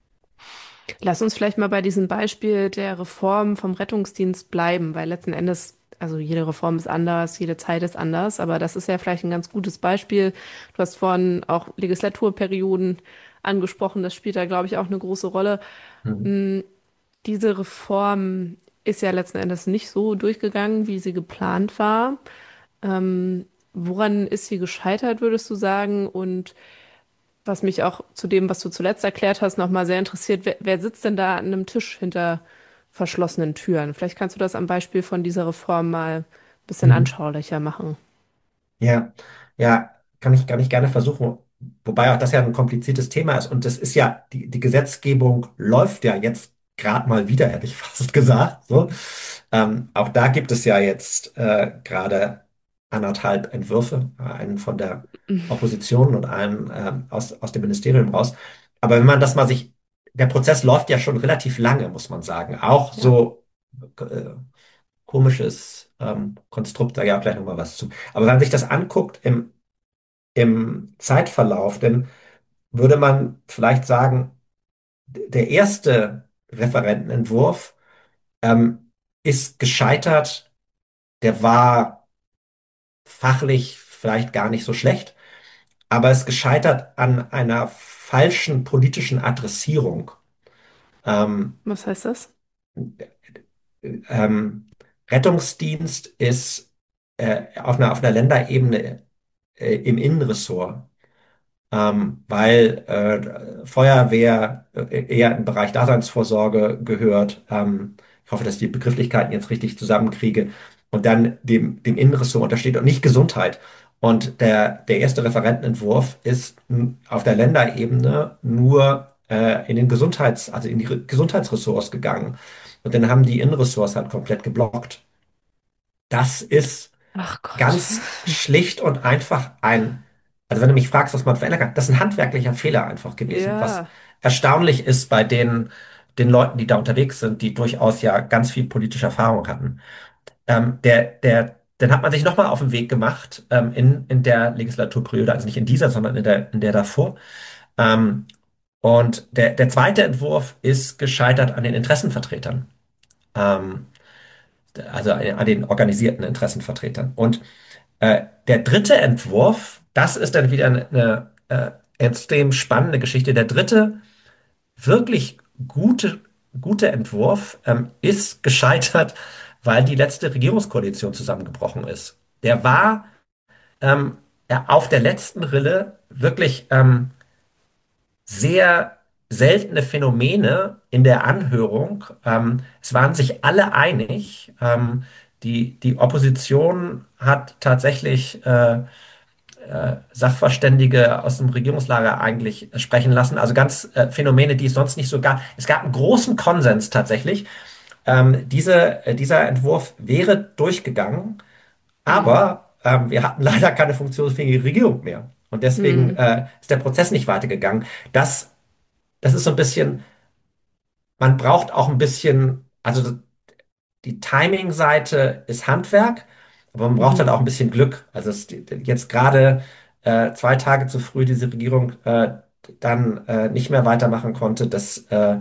Lass uns vielleicht mal bei diesem Beispiel der Reform vom Rettungsdienst bleiben, weil letzten Endes, also jede Reform ist anders, jede Zeit ist anders, aber das ist ja vielleicht ein ganz gutes Beispiel. Du hast vorhin auch Legislaturperioden angesprochen, das spielt da, glaube ich, auch eine große Rolle. Mhm. Mm, Diese Reform ist ja letzten Endes nicht so durchgegangen, wie sie geplant war. Ähm, Woran ist sie gescheitert, würdest du sagen? Und was mich auch zu dem, was du zuletzt erklärt hast, nochmal sehr interessiert, wer, wer sitzt denn da an einem Tisch hinter verschlossenen Türen? Vielleicht kannst du das am Beispiel von dieser Reform mal ein bisschen Mhm. anschaulicher machen. Ja, ja, kann ich, kann ich gerne versuchen. Wobei auch das ja ein kompliziertes Thema ist. Und das ist ja, die, die Gesetzgebung läuft ja jetzt gerade mal wieder, hätte ich fast gesagt. So. Ähm, auch da gibt es ja jetzt äh, gerade anderthalb Entwürfe, äh, einen von der Opposition und einen ähm, aus, aus dem Ministerium raus. Aber wenn man das mal sich, der Prozess läuft ja schon relativ lange, muss man sagen. Auch Ja. so äh, komisches ähm, Konstrukt, da ja gleich nochmal was zu. Aber wenn man sich das anguckt im, im Zeitverlauf, dann würde man vielleicht sagen, der erste Referentenentwurf ähm, ist gescheitert, der war fachlich vielleicht gar nicht so schlecht, aber es ist gescheitert an einer falschen politischen Adressierung. Ähm, Was heißt das? ähm, Rettungsdienst ist äh, auf einer, auf einer Länderebene äh, im Innenressort. Ähm, weil äh, Feuerwehr äh, eher im Bereich Daseinsvorsorge gehört. Ähm, ich hoffe, dass ich die Begrifflichkeiten jetzt richtig zusammenkriege. Und dann dem, dem Innenressort untersteht und nicht Gesundheit. Und der, der erste Referentenentwurf ist n- auf der Länderebene nur äh, in den Gesundheits-, also in die Re- Gesundheitsressorts gegangen. Und dann haben die Innenressorts halt komplett geblockt. Das ist Ach Gott. ganz schlicht und einfach ein, also wenn du mich fragst, was man verändern kann, das ist ein handwerklicher Fehler einfach gewesen, was Ja. erstaunlich ist bei den, den Leuten, die da unterwegs sind, die durchaus ja ganz viel politische Erfahrung hatten. Ähm, der, der, dann hat man sich nochmal auf den Weg gemacht ähm, in, in der Legislaturperiode, also nicht in dieser, sondern in der, in der davor. Ähm, und der, der zweite Entwurf ist gescheitert an den Interessenvertretern, ähm, also an den organisierten Interessenvertretern. Und Äh, der dritte Entwurf, das ist dann wieder eine, eine äh, extrem spannende Geschichte. Der dritte wirklich gute, gute Entwurf ähm, ist gescheitert, weil die letzte Regierungskoalition zusammengebrochen ist. Der war ähm, ja, auf der letzten Rille wirklich ähm, sehr seltene Phänomene in der Anhörung. Ähm, es waren sich alle einig. Ähm, die, die Opposition hat tatsächlich äh, äh, Sachverständige aus dem Regierungslager eigentlich sprechen lassen. Also ganz äh, Phänomene, die es sonst nicht so gab. Es gab einen großen Konsens tatsächlich. Ähm, diese, äh, dieser Entwurf wäre durchgegangen, Mhm. aber ähm, wir hatten leider keine funktionsfähige Regierung mehr. Und deswegen Mhm. äh, ist der Prozess nicht weitergegangen. Das, das ist so ein bisschen, man braucht auch ein bisschen, also die Timing-Seite ist Handwerk, aber man braucht halt Mhm. auch ein bisschen Glück. Also es, jetzt gerade äh, zwei Tage zu früh diese Regierung äh, dann äh, nicht mehr weitermachen konnte, das äh,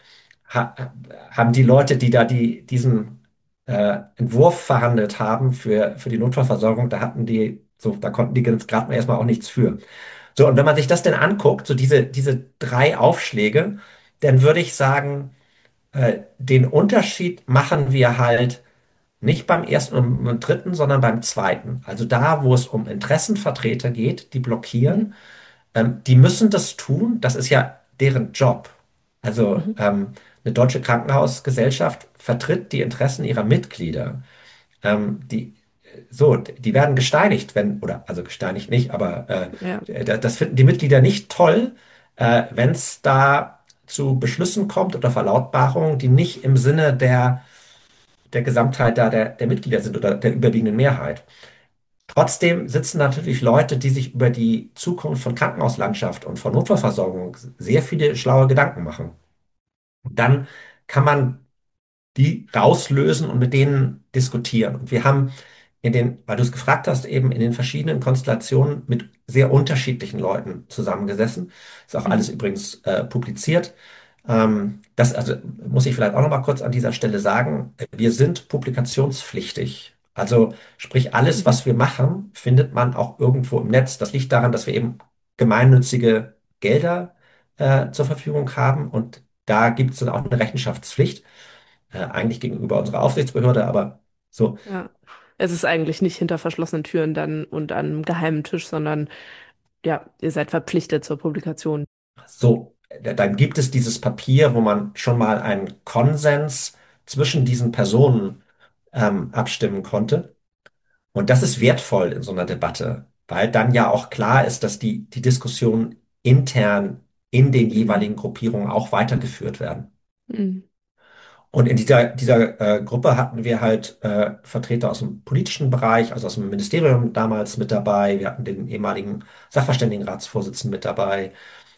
ha haben die Leute, die da die, diesen äh, Entwurf verhandelt haben für, für die Notfallversorgung, da hatten die, so, da konnten die jetzt gerade mal erstmal auch nichts für. So, und wenn man sich das denn anguckt, so diese, diese drei Aufschläge, dann würde ich sagen, äh, den Unterschied machen wir halt nicht beim ersten und und dritten, sondern beim zweiten. Also da, wo es um Interessenvertreter geht, die Mhm. blockieren, ähm, die müssen das tun. Das ist ja deren Job. Also Mhm. ähm, eine deutsche Krankenhausgesellschaft vertritt die Interessen ihrer Mitglieder. Ähm, die, so, die werden gesteinigt, wenn, oder also gesteinigt nicht, aber Ja. äh, das finden die Mitglieder nicht toll, äh, wenn es da zu Beschlüssen kommt oder Verlautbarungen, die nicht im Sinne der der Gesamtheit da der, der Mitglieder sind oder der überwiegenden Mehrheit. Trotzdem sitzen natürlich Leute, die sich über die Zukunft von Krankenhauslandschaft und von Notfallversorgung sehr viele schlaue Gedanken machen. Und dann kann man die rauslösen und mit denen diskutieren. Und wir haben in den, weil du es gefragt hast, eben in den verschiedenen Konstellationen mit sehr unterschiedlichen Leuten zusammengesessen. Ist auch alles Mhm. übrigens äh, publiziert. Ähm, das also muss ich vielleicht auch noch mal kurz an dieser Stelle sagen. Wir sind publikationspflichtig. Also sprich, alles, Mhm. was wir machen, findet man auch irgendwo im Netz. Das liegt daran, dass wir eben gemeinnützige Gelder äh, zur Verfügung haben und da gibt es dann auch eine Rechenschaftspflicht äh, eigentlich gegenüber unserer Aufsichtsbehörde, aber so, Ja. Es ist eigentlich nicht hinter verschlossenen Türen dann und an einem geheimen Tisch, sondern ja, ihr seid verpflichtet zur Publikation. so, äh, dann gibt es dieses Papier, wo man schon mal einen Konsens zwischen diesen Personen ähm, abstimmen konnte. Und das ist wertvoll in so einer Debatte, weil dann ja auch klar ist, dass die, die Diskussionen intern in den Mhm. jeweiligen Gruppierungen auch weitergeführt werden. Mhm. Und in dieser, dieser äh, Gruppe hatten wir halt äh, Vertreter aus dem politischen Bereich, also aus dem Ministerium damals mit dabei. Wir hatten den ehemaligen Sachverständigenratsvorsitzenden mit dabei.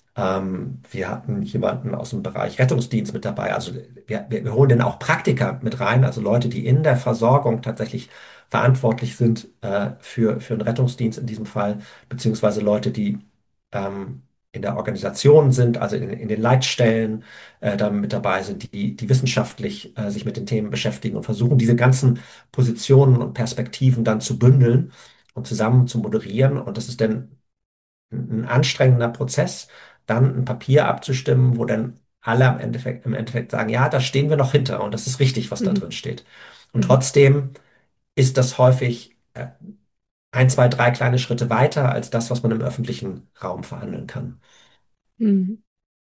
Ähm, wir hatten jemanden aus dem Bereich Rettungsdienst mit dabei. Also wir, wir, wir holen dann auch Praktiker mit rein, also Leute, die in der Versorgung tatsächlich verantwortlich sind äh, für, für den Rettungsdienst in diesem Fall, beziehungsweise Leute, die ähm, in der Organisation sind, also in, in den Leitstellen äh, da mit dabei sind, die, die wissenschaftlich äh, sich mit den Themen beschäftigen und versuchen, diese ganzen Positionen und Perspektiven dann zu bündeln und zusammen zu moderieren. Und das ist dann ein anstrengender Prozess, dann ein Papier abzustimmen, wo dann alle im Endeffekt, im Endeffekt sagen, ja, da stehen wir noch hinter und das ist richtig, was da Mhm. drin steht. Und Mhm. trotzdem ist das häufig äh, ein, zwei, drei kleine Schritte weiter als das, was man im öffentlichen Raum verhandeln kann. Mhm.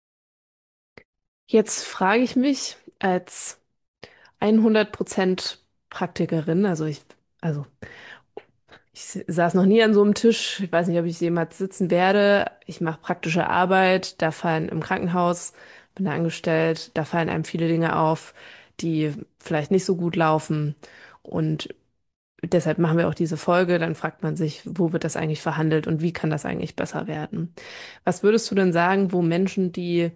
Jetzt frage ich mich als hundert Prozent Praktikerin, also ich, also ich saß noch nie an so einem Tisch. Ich weiß nicht, ob ich jemals sitzen werde. Ich mache praktische Arbeit. Da fallen im Krankenhaus, bin da angestellt. Da fallen einem viele Dinge auf, die vielleicht nicht so gut laufen. Und deshalb machen wir auch diese Folge. Dann fragt man sich, wo wird das eigentlich verhandelt und wie kann das eigentlich besser werden? Was würdest du denn sagen, wo Menschen, die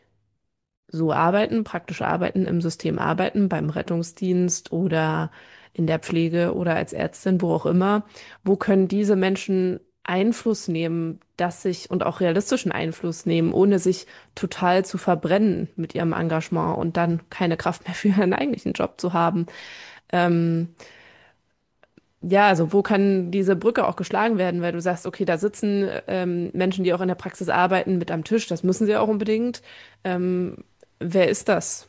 so arbeiten, praktisch arbeiten, im System arbeiten, beim Rettungsdienst oder in der Pflege oder als Ärztin, wo auch immer. Wo können diese Menschen Einfluss nehmen, dass sich und auch realistischen Einfluss nehmen, ohne sich total zu verbrennen mit ihrem Engagement und dann keine Kraft mehr für ihren eigentlichen Job zu haben? Ähm, ja, also wo kann diese Brücke auch geschlagen werden, weil du sagst, okay, da sitzen ähm, Menschen, die auch in der Praxis arbeiten, mit am Tisch, das müssen sie auch unbedingt. Ähm, wer ist das?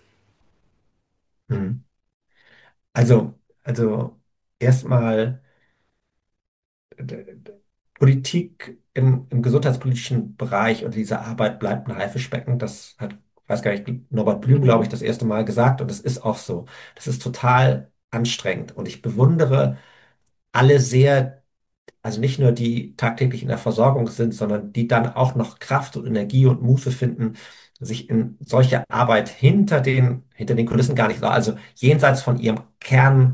Mhm. Also, also erstmal d- d- Politik im, im gesundheitspolitischen Bereich und diese Arbeit bleibt ein Haifischbecken. Das hat, weiß gar nicht, Norbert Blüm, glaube ich, Mhm. das erste Mal gesagt und es ist auch so. Das ist total anstrengend und ich bewundere alle sehr, also nicht nur die tagtäglich in der Versorgung sind, sondern die dann auch noch Kraft und Energie und Muße finden, sich in solche Arbeit hinter den, hinter den Kulissen gar nicht, also jenseits von ihrem Kernjob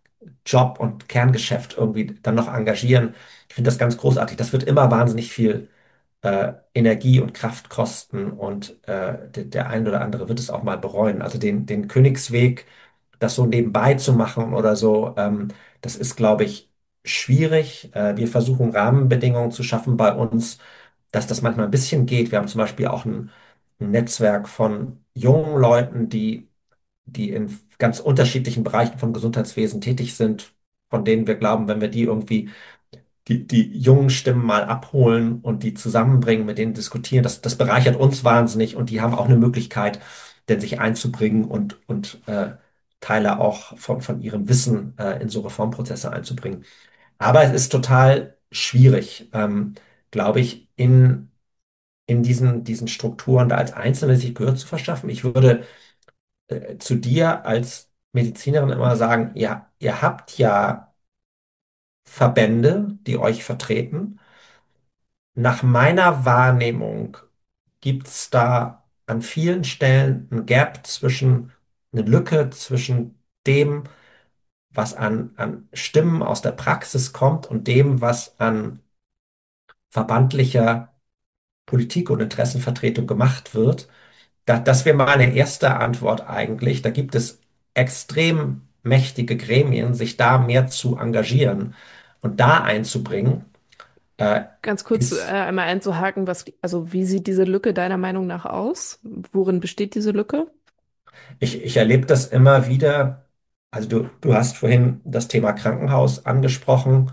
und Kerngeschäft irgendwie dann noch engagieren. Ich finde das ganz großartig. Das wird immer wahnsinnig viel äh, Energie und Kraft kosten und äh, der, der ein oder andere wird es auch mal bereuen. Also den, den Königsweg, das so nebenbei zu machen oder so, ähm, das ist, glaube ich, schwierig. Äh, wir versuchen Rahmenbedingungen zu schaffen bei uns, dass das manchmal ein bisschen geht. Wir haben zum Beispiel auch ein, ein Netzwerk von jungen Leuten, die, die in ganz unterschiedlichen Bereichen vom Gesundheitswesen tätig sind, von denen wir glauben, wenn wir die irgendwie die, die jungen Stimmen mal abholen und die zusammenbringen, mit denen diskutieren. Das, das bereichert uns wahnsinnig und die haben auch eine Möglichkeit, denn sich einzubringen und, und äh, Teile auch von, von ihrem Wissen äh, in so Reformprozesse einzubringen. Aber es ist total schwierig, ähm, glaube ich, in, in diesen, diesen Strukturen da als Einzelne sich Gehör zu verschaffen. Ich würde äh, zu dir als Medizinerin immer sagen, ja, ihr habt ja Verbände, die euch vertreten. Nach meiner Wahrnehmung gibt es da an vielen Stellen ein Gap zwischen, eine Lücke zwischen dem, was an, an Stimmen aus der Praxis kommt und dem, was an verbandlicher Politik und Interessenvertretung gemacht wird. Da, das wäre meine erste Antwort eigentlich. Da gibt es extrem mächtige Gremien, sich da mehr zu engagieren und da einzubringen, äh, Ganz kurz äh, ist. einmal einzuhaken, was, also wie sieht diese Lücke deiner Meinung nach aus? Worin besteht diese Lücke? Ich, ich erlebe das immer wieder. Also du, du hast vorhin das Thema Krankenhaus angesprochen.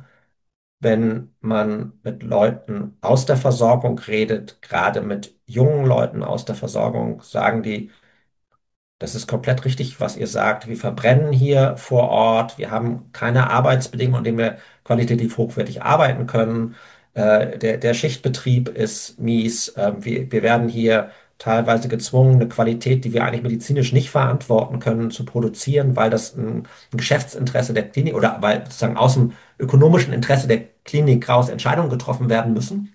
Wenn man mit Leuten aus der Versorgung redet, gerade mit jungen Leuten aus der Versorgung, sagen die, das ist komplett richtig, was ihr sagt. Wir verbrennen hier vor Ort. Wir haben keine Arbeitsbedingungen, in denen wir qualitativ hochwertig arbeiten können. Äh, der, der Schichtbetrieb ist mies. Ähm, wir, wir werden hier teilweise gezwungen, eine Qualität, die wir eigentlich medizinisch nicht verantworten können, zu produzieren, weil das ein, ein Geschäftsinteresse der Klinik oder weil sozusagen aus dem ökonomischen Interesse der Klinik raus Entscheidungen getroffen werden müssen.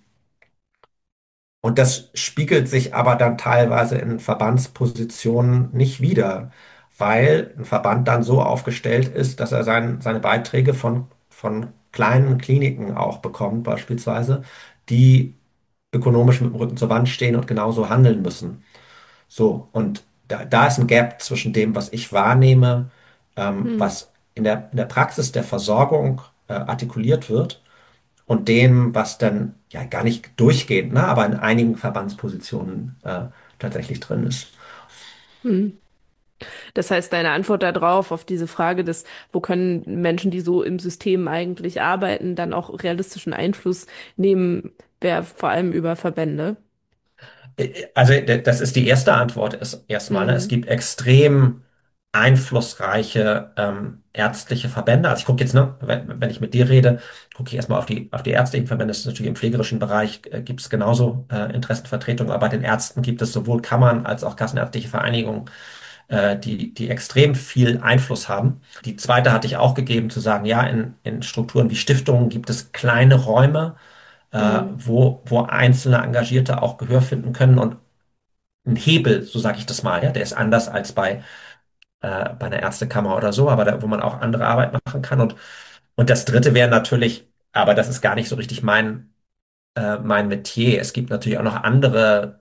Und das spiegelt sich aber dann teilweise in Verbandspositionen nicht wider, weil ein Verband dann so aufgestellt ist, dass er sein, seine Beiträge von, von kleinen Kliniken auch bekommt, beispielsweise, die ökonomisch mit dem Rücken zur Wand stehen und genauso handeln müssen. So, und da, da ist ein Gap zwischen dem, was ich wahrnehme, ähm, Hm. was in der, in der Praxis der Versorgung äh, artikuliert wird und dem, was dann ja gar nicht durchgehend, ne, aber in einigen Verbandspositionen äh, tatsächlich drin ist. Hm. Das heißt, deine Antwort darauf, auf diese Frage des, wo können Menschen, die so im System eigentlich arbeiten, dann auch realistischen Einfluss nehmen, wäre vor allem über Verbände. Äh, Also d- das ist die erste Antwort ist erstmal, ne? Es Hm. gibt extrem einflussreiche ähm, ärztliche Verbände. Also ich gucke jetzt, ne, wenn, wenn ich mit dir rede, gucke ich erstmal auf die, auf die ärztlichen Verbände. Das ist natürlich im pflegerischen Bereich äh, gibt es genauso äh, Interessenvertretungen, aber bei den Ärzten gibt es sowohl Kammern als auch kassenärztliche Vereinigungen, äh, die, die extrem viel Einfluss haben. Die zweite hatte ich auch gegeben, zu sagen, ja, in, in Strukturen wie Stiftungen gibt es kleine Räume, äh, Hm. wo, wo einzelne Engagierte auch Gehör finden können und ein Hebel, so sage ich das mal, ja, der ist anders als bei, äh, bei einer Ärztekammer oder so, aber da, wo man auch andere Arbeit machen kann. Und, und das dritte wäre natürlich, aber das ist gar nicht so richtig mein, äh, mein Metier. Es gibt natürlich auch noch andere,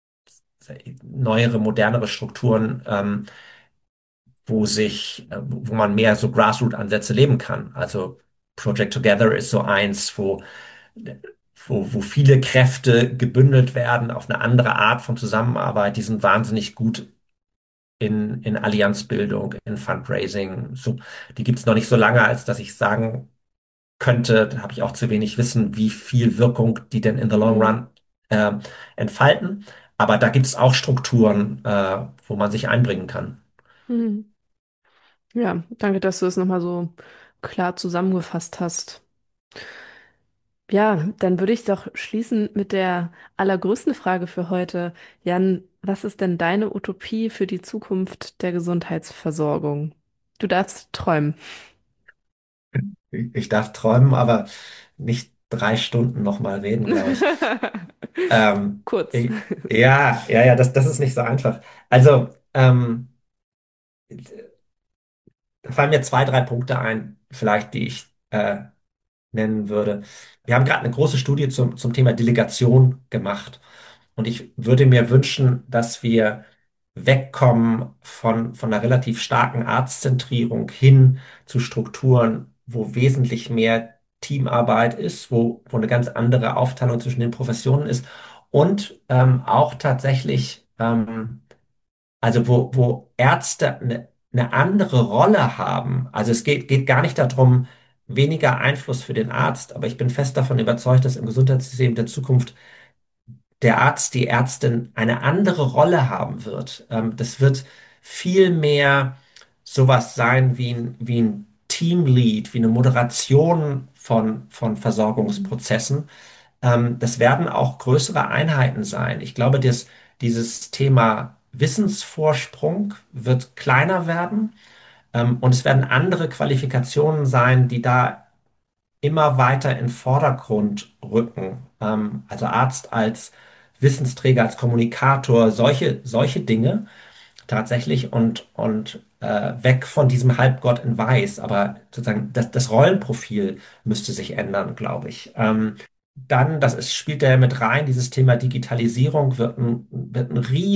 neuere, modernere Strukturen, ähm, wo sich, äh, wo man mehr so Grassroot-Ansätze leben kann. Also Project Together ist so eins, wo, wo, wo viele Kräfte gebündelt werden auf eine andere Art von Zusammenarbeit. Die sind wahnsinnig gut in, in Allianzbildung, in Fundraising. So, die gibt es noch nicht so lange, als dass ich sagen könnte, da habe ich auch zu wenig Wissen, wie viel Wirkung die denn in the long Hm. run äh, entfalten. Aber da gibt es auch Strukturen, äh, wo man sich einbringen kann. Hm. Ja, danke, dass du es nochmal so klar zusammengefasst hast. Ja, dann würde ich doch schließen mit der allergrößten Frage für heute. Jan, was ist denn deine Utopie für die Zukunft der Gesundheitsversorgung? Du darfst träumen. Ich darf träumen, aber nicht drei Stunden nochmal reden, glaube ich. Ähm, Kurz. ich, ja, ja, ja, das, das ist nicht so einfach. Also, ähm, da fallen mir zwei, drei Punkte ein, vielleicht, die ich äh, nennen würde. Wir haben gerade eine große Studie zum, zum Thema Delegation gemacht. Und ich würde mir wünschen, dass wir wegkommen von, von einer relativ starken Arztzentrierung hin zu Strukturen, wo wesentlich mehr Teamarbeit ist, wo, wo eine ganz andere Aufteilung zwischen den Professionen ist und ähm, auch tatsächlich, ähm, also wo, wo Ärzte eine, eine andere Rolle haben. Also es geht, geht gar nicht darum, weniger Einfluss für den Arzt, aber ich bin fest davon überzeugt, dass im Gesundheitssystem der Zukunft der Arzt, die Ärztin eine andere Rolle haben wird. Ähm, das wird viel mehr sowas sein wie ein, wie ein Teamlead, wie eine Moderation von, von Mhm. Versorgungsprozessen. Ähm, das werden auch größere Einheiten sein. Ich glaube, dass dieses Thema Wissensvorsprung wird kleiner werden, ähm, und es werden andere Qualifikationen sein, die da immer weiter in den Vordergrund rücken. Ähm, also Arzt als Wissensträger, als Kommunikator, solche, solche Dinge tatsächlich und, und äh, weg von diesem Halbgott in Weiß. Aber sozusagen das, das Rollenprofil müsste sich ändern, glaube ich. Ähm, dann, das ist, spielt ja mit rein, dieses Thema Digitalisierung wird ein, wird ein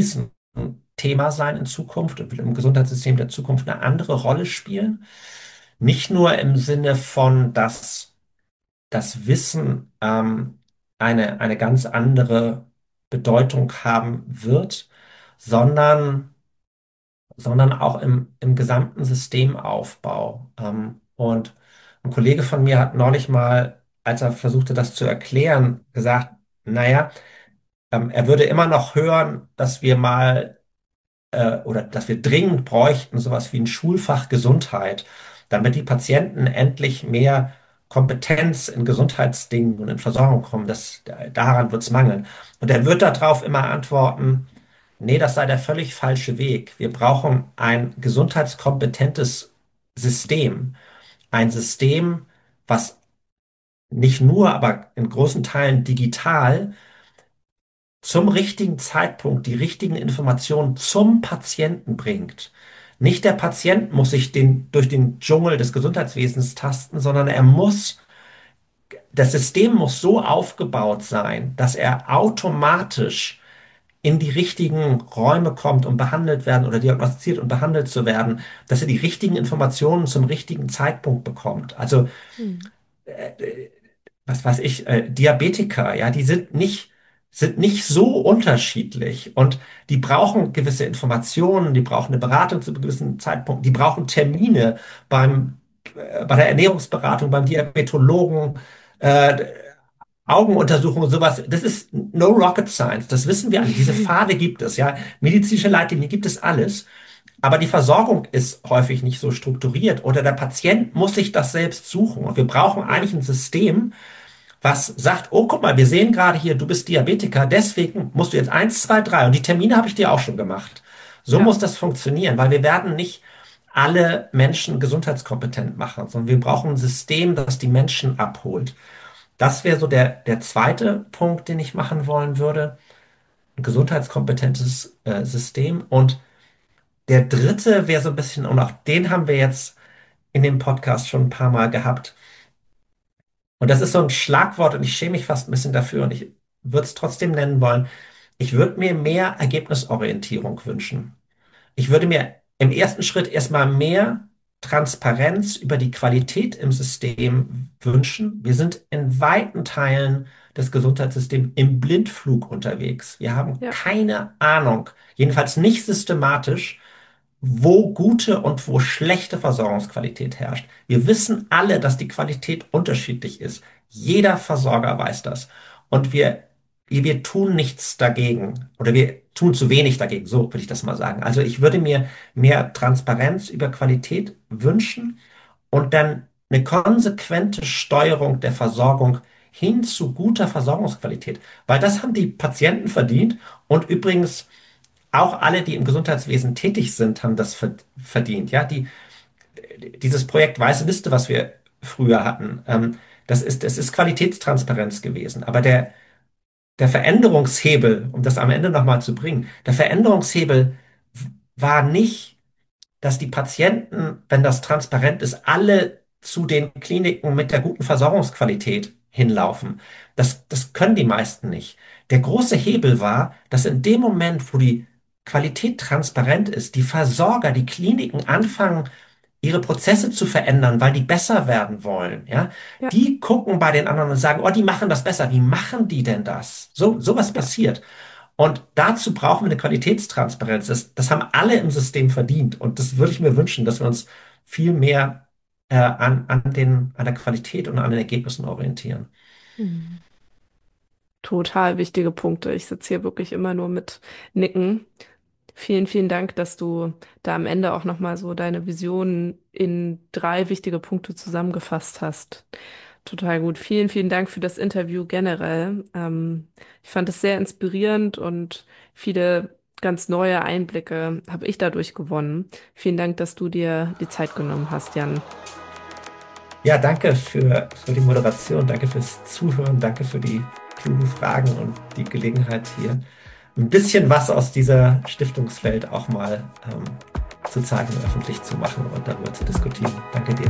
Riesenthema sein in Zukunft und wird im Gesundheitssystem der Zukunft eine andere Rolle spielen. Nicht nur im Sinne von, dass das Wissen ähm, eine, eine ganz andere Bedeutung haben wird, sondern, sondern auch im, im gesamten Systemaufbau. Ähm, und ein Kollege von mir hat neulich mal, als er versuchte, das zu erklären, gesagt, naja, ähm, er würde immer noch hören, dass wir mal äh, oder dass wir dringend bräuchten, sowas wie ein Schulfach Gesundheit, damit die Patienten endlich mehr Kompetenz in Gesundheitsdingen und in Versorgung kommen. Das, daran wird es mangeln. Und er wird darauf immer antworten, nee, das sei der völlig falsche Weg. Wir brauchen ein gesundheitskompetentes System. Ein System, was nicht nur, aber in großen Teilen digital zum richtigen Zeitpunkt die richtigen Informationen zum Patienten bringt. Nicht der Patient muss sich den, durch den Dschungel des Gesundheitswesens tasten, sondern er muss, das System muss so aufgebaut sein, dass er automatisch in die richtigen Räume kommt, um behandelt werden oder diagnostiziert und behandelt zu werden, dass er die richtigen Informationen zum richtigen Zeitpunkt bekommt. Also Mhm. was weiß ich, äh, Diabetiker, ja, die sind nicht, sind nicht so unterschiedlich und die brauchen gewisse Informationen, die brauchen eine Beratung zu gewissen Zeitpunkten, die brauchen Termine beim, äh, bei der Ernährungsberatung, beim Diabetologen, äh, Augenuntersuchungen, sowas. Das ist no rocket science. Das wissen wir alle. Diese Pfade gibt es, ja. Medizinische Leitlinien gibt es alles. Aber die Versorgung ist häufig nicht so strukturiert oder der Patient muss sich das selbst suchen. Und wir brauchen Ja, eigentlich ein System, was sagt, oh, guck mal, wir sehen gerade hier, du bist Diabetiker, deswegen musst du jetzt eins, zwei, drei und die Termine habe ich dir auch schon gemacht. So ja, muss das funktionieren, weil wir werden nicht alle Menschen gesundheitskompetent machen, sondern wir brauchen ein System, das die Menschen abholt. Das wäre so der, der zweite Punkt, den ich machen wollen würde. Ein gesundheitskompetentes äh, System. Und der dritte wäre so ein bisschen, und auch den haben wir jetzt in dem Podcast schon ein paar Mal gehabt, und das ist so ein Schlagwort und ich schäme mich fast ein bisschen dafür und ich würde es trotzdem nennen wollen. Ich würde mir mehr Ergebnisorientierung wünschen. Ich würde mir im ersten Schritt erstmal mehr Transparenz über die Qualität im System wünschen. Wir sind in weiten Teilen des Gesundheitssystems im Blindflug unterwegs. Wir haben ja. keine Ahnung, jedenfalls nicht systematisch, wo gute und wo schlechte Versorgungsqualität herrscht. Wir wissen alle, dass die Qualität unterschiedlich ist. Jeder Versorger weiß das. Und wir, wir wir tun nichts dagegen oder wir tun zu wenig dagegen, so würde ich das mal sagen. Also ich würde mir mehr Transparenz über Qualität wünschen und dann eine konsequente Steuerung der Versorgung hin zu guter Versorgungsqualität, weil das haben die Patienten verdient und übrigens auch alle, die im Gesundheitswesen tätig sind, haben das ver- verdient. Ja, die, dieses Projekt Weiße Liste, was wir früher hatten. Ähm, das ist, das ist Qualitätstransparenz gewesen. Aber der, der Veränderungshebel, um das am Ende nochmal zu bringen, der Veränderungshebel w- war nicht, dass die Patienten, wenn das transparent ist, alle zu den Kliniken mit der guten Versorgungsqualität hinlaufen. Das, das können die meisten nicht. Der große Hebel war, dass in dem Moment, wo die Qualität transparent ist, die Versorger, die Kliniken anfangen, ihre Prozesse zu verändern, weil die besser werden wollen, ja. Ja, Die gucken bei den anderen und sagen, oh, die machen das besser. Wie machen die denn das? So, sowas ja. passiert. Und dazu brauchen wir eine Qualitätstransparenz. Das, das haben alle im System verdient. Und das würde ich mir wünschen, dass wir uns viel mehr äh, an, an den, an der Qualität und an den Ergebnissen orientieren. Mhm. Total wichtige Punkte. Ich sitze hier wirklich immer nur mit Nicken. Vielen, vielen Dank, dass du da am Ende auch nochmal so deine Visionen in drei wichtige Punkte zusammengefasst hast. Total gut. Vielen, vielen Dank für das Interview generell. Ähm, ich fand es sehr inspirierend und viele ganz neue Einblicke habe ich dadurch gewonnen. Vielen Dank, dass du dir die Zeit genommen hast, Jan. Ja, danke für, für die Moderation, danke fürs Zuhören, danke für die klugen Fragen und die Gelegenheit hier ein bisschen was aus dieser Stiftungswelt auch mal ähm, zu zeigen, öffentlich zu machen und darüber zu diskutieren. Danke dir.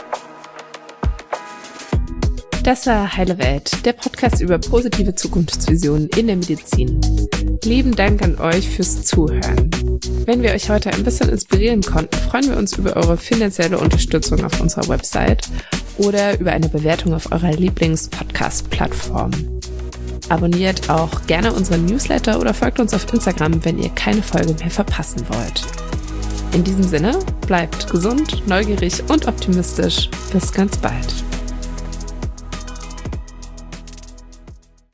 Das war Heile Welt, der Podcast über positive Zukunftsvisionen in der Medizin. Lieben Dank an euch fürs Zuhören. Wenn wir euch heute ein bisschen inspirieren konnten, freuen wir uns über eure finanzielle Unterstützung auf unserer Website oder über eine Bewertung auf eurer Lieblings-Podcast-Plattform. Abonniert auch gerne unseren Newsletter oder folgt uns auf Instagram, wenn ihr keine Folge mehr verpassen wollt. In diesem Sinne, bleibt gesund, neugierig und optimistisch. Bis ganz bald.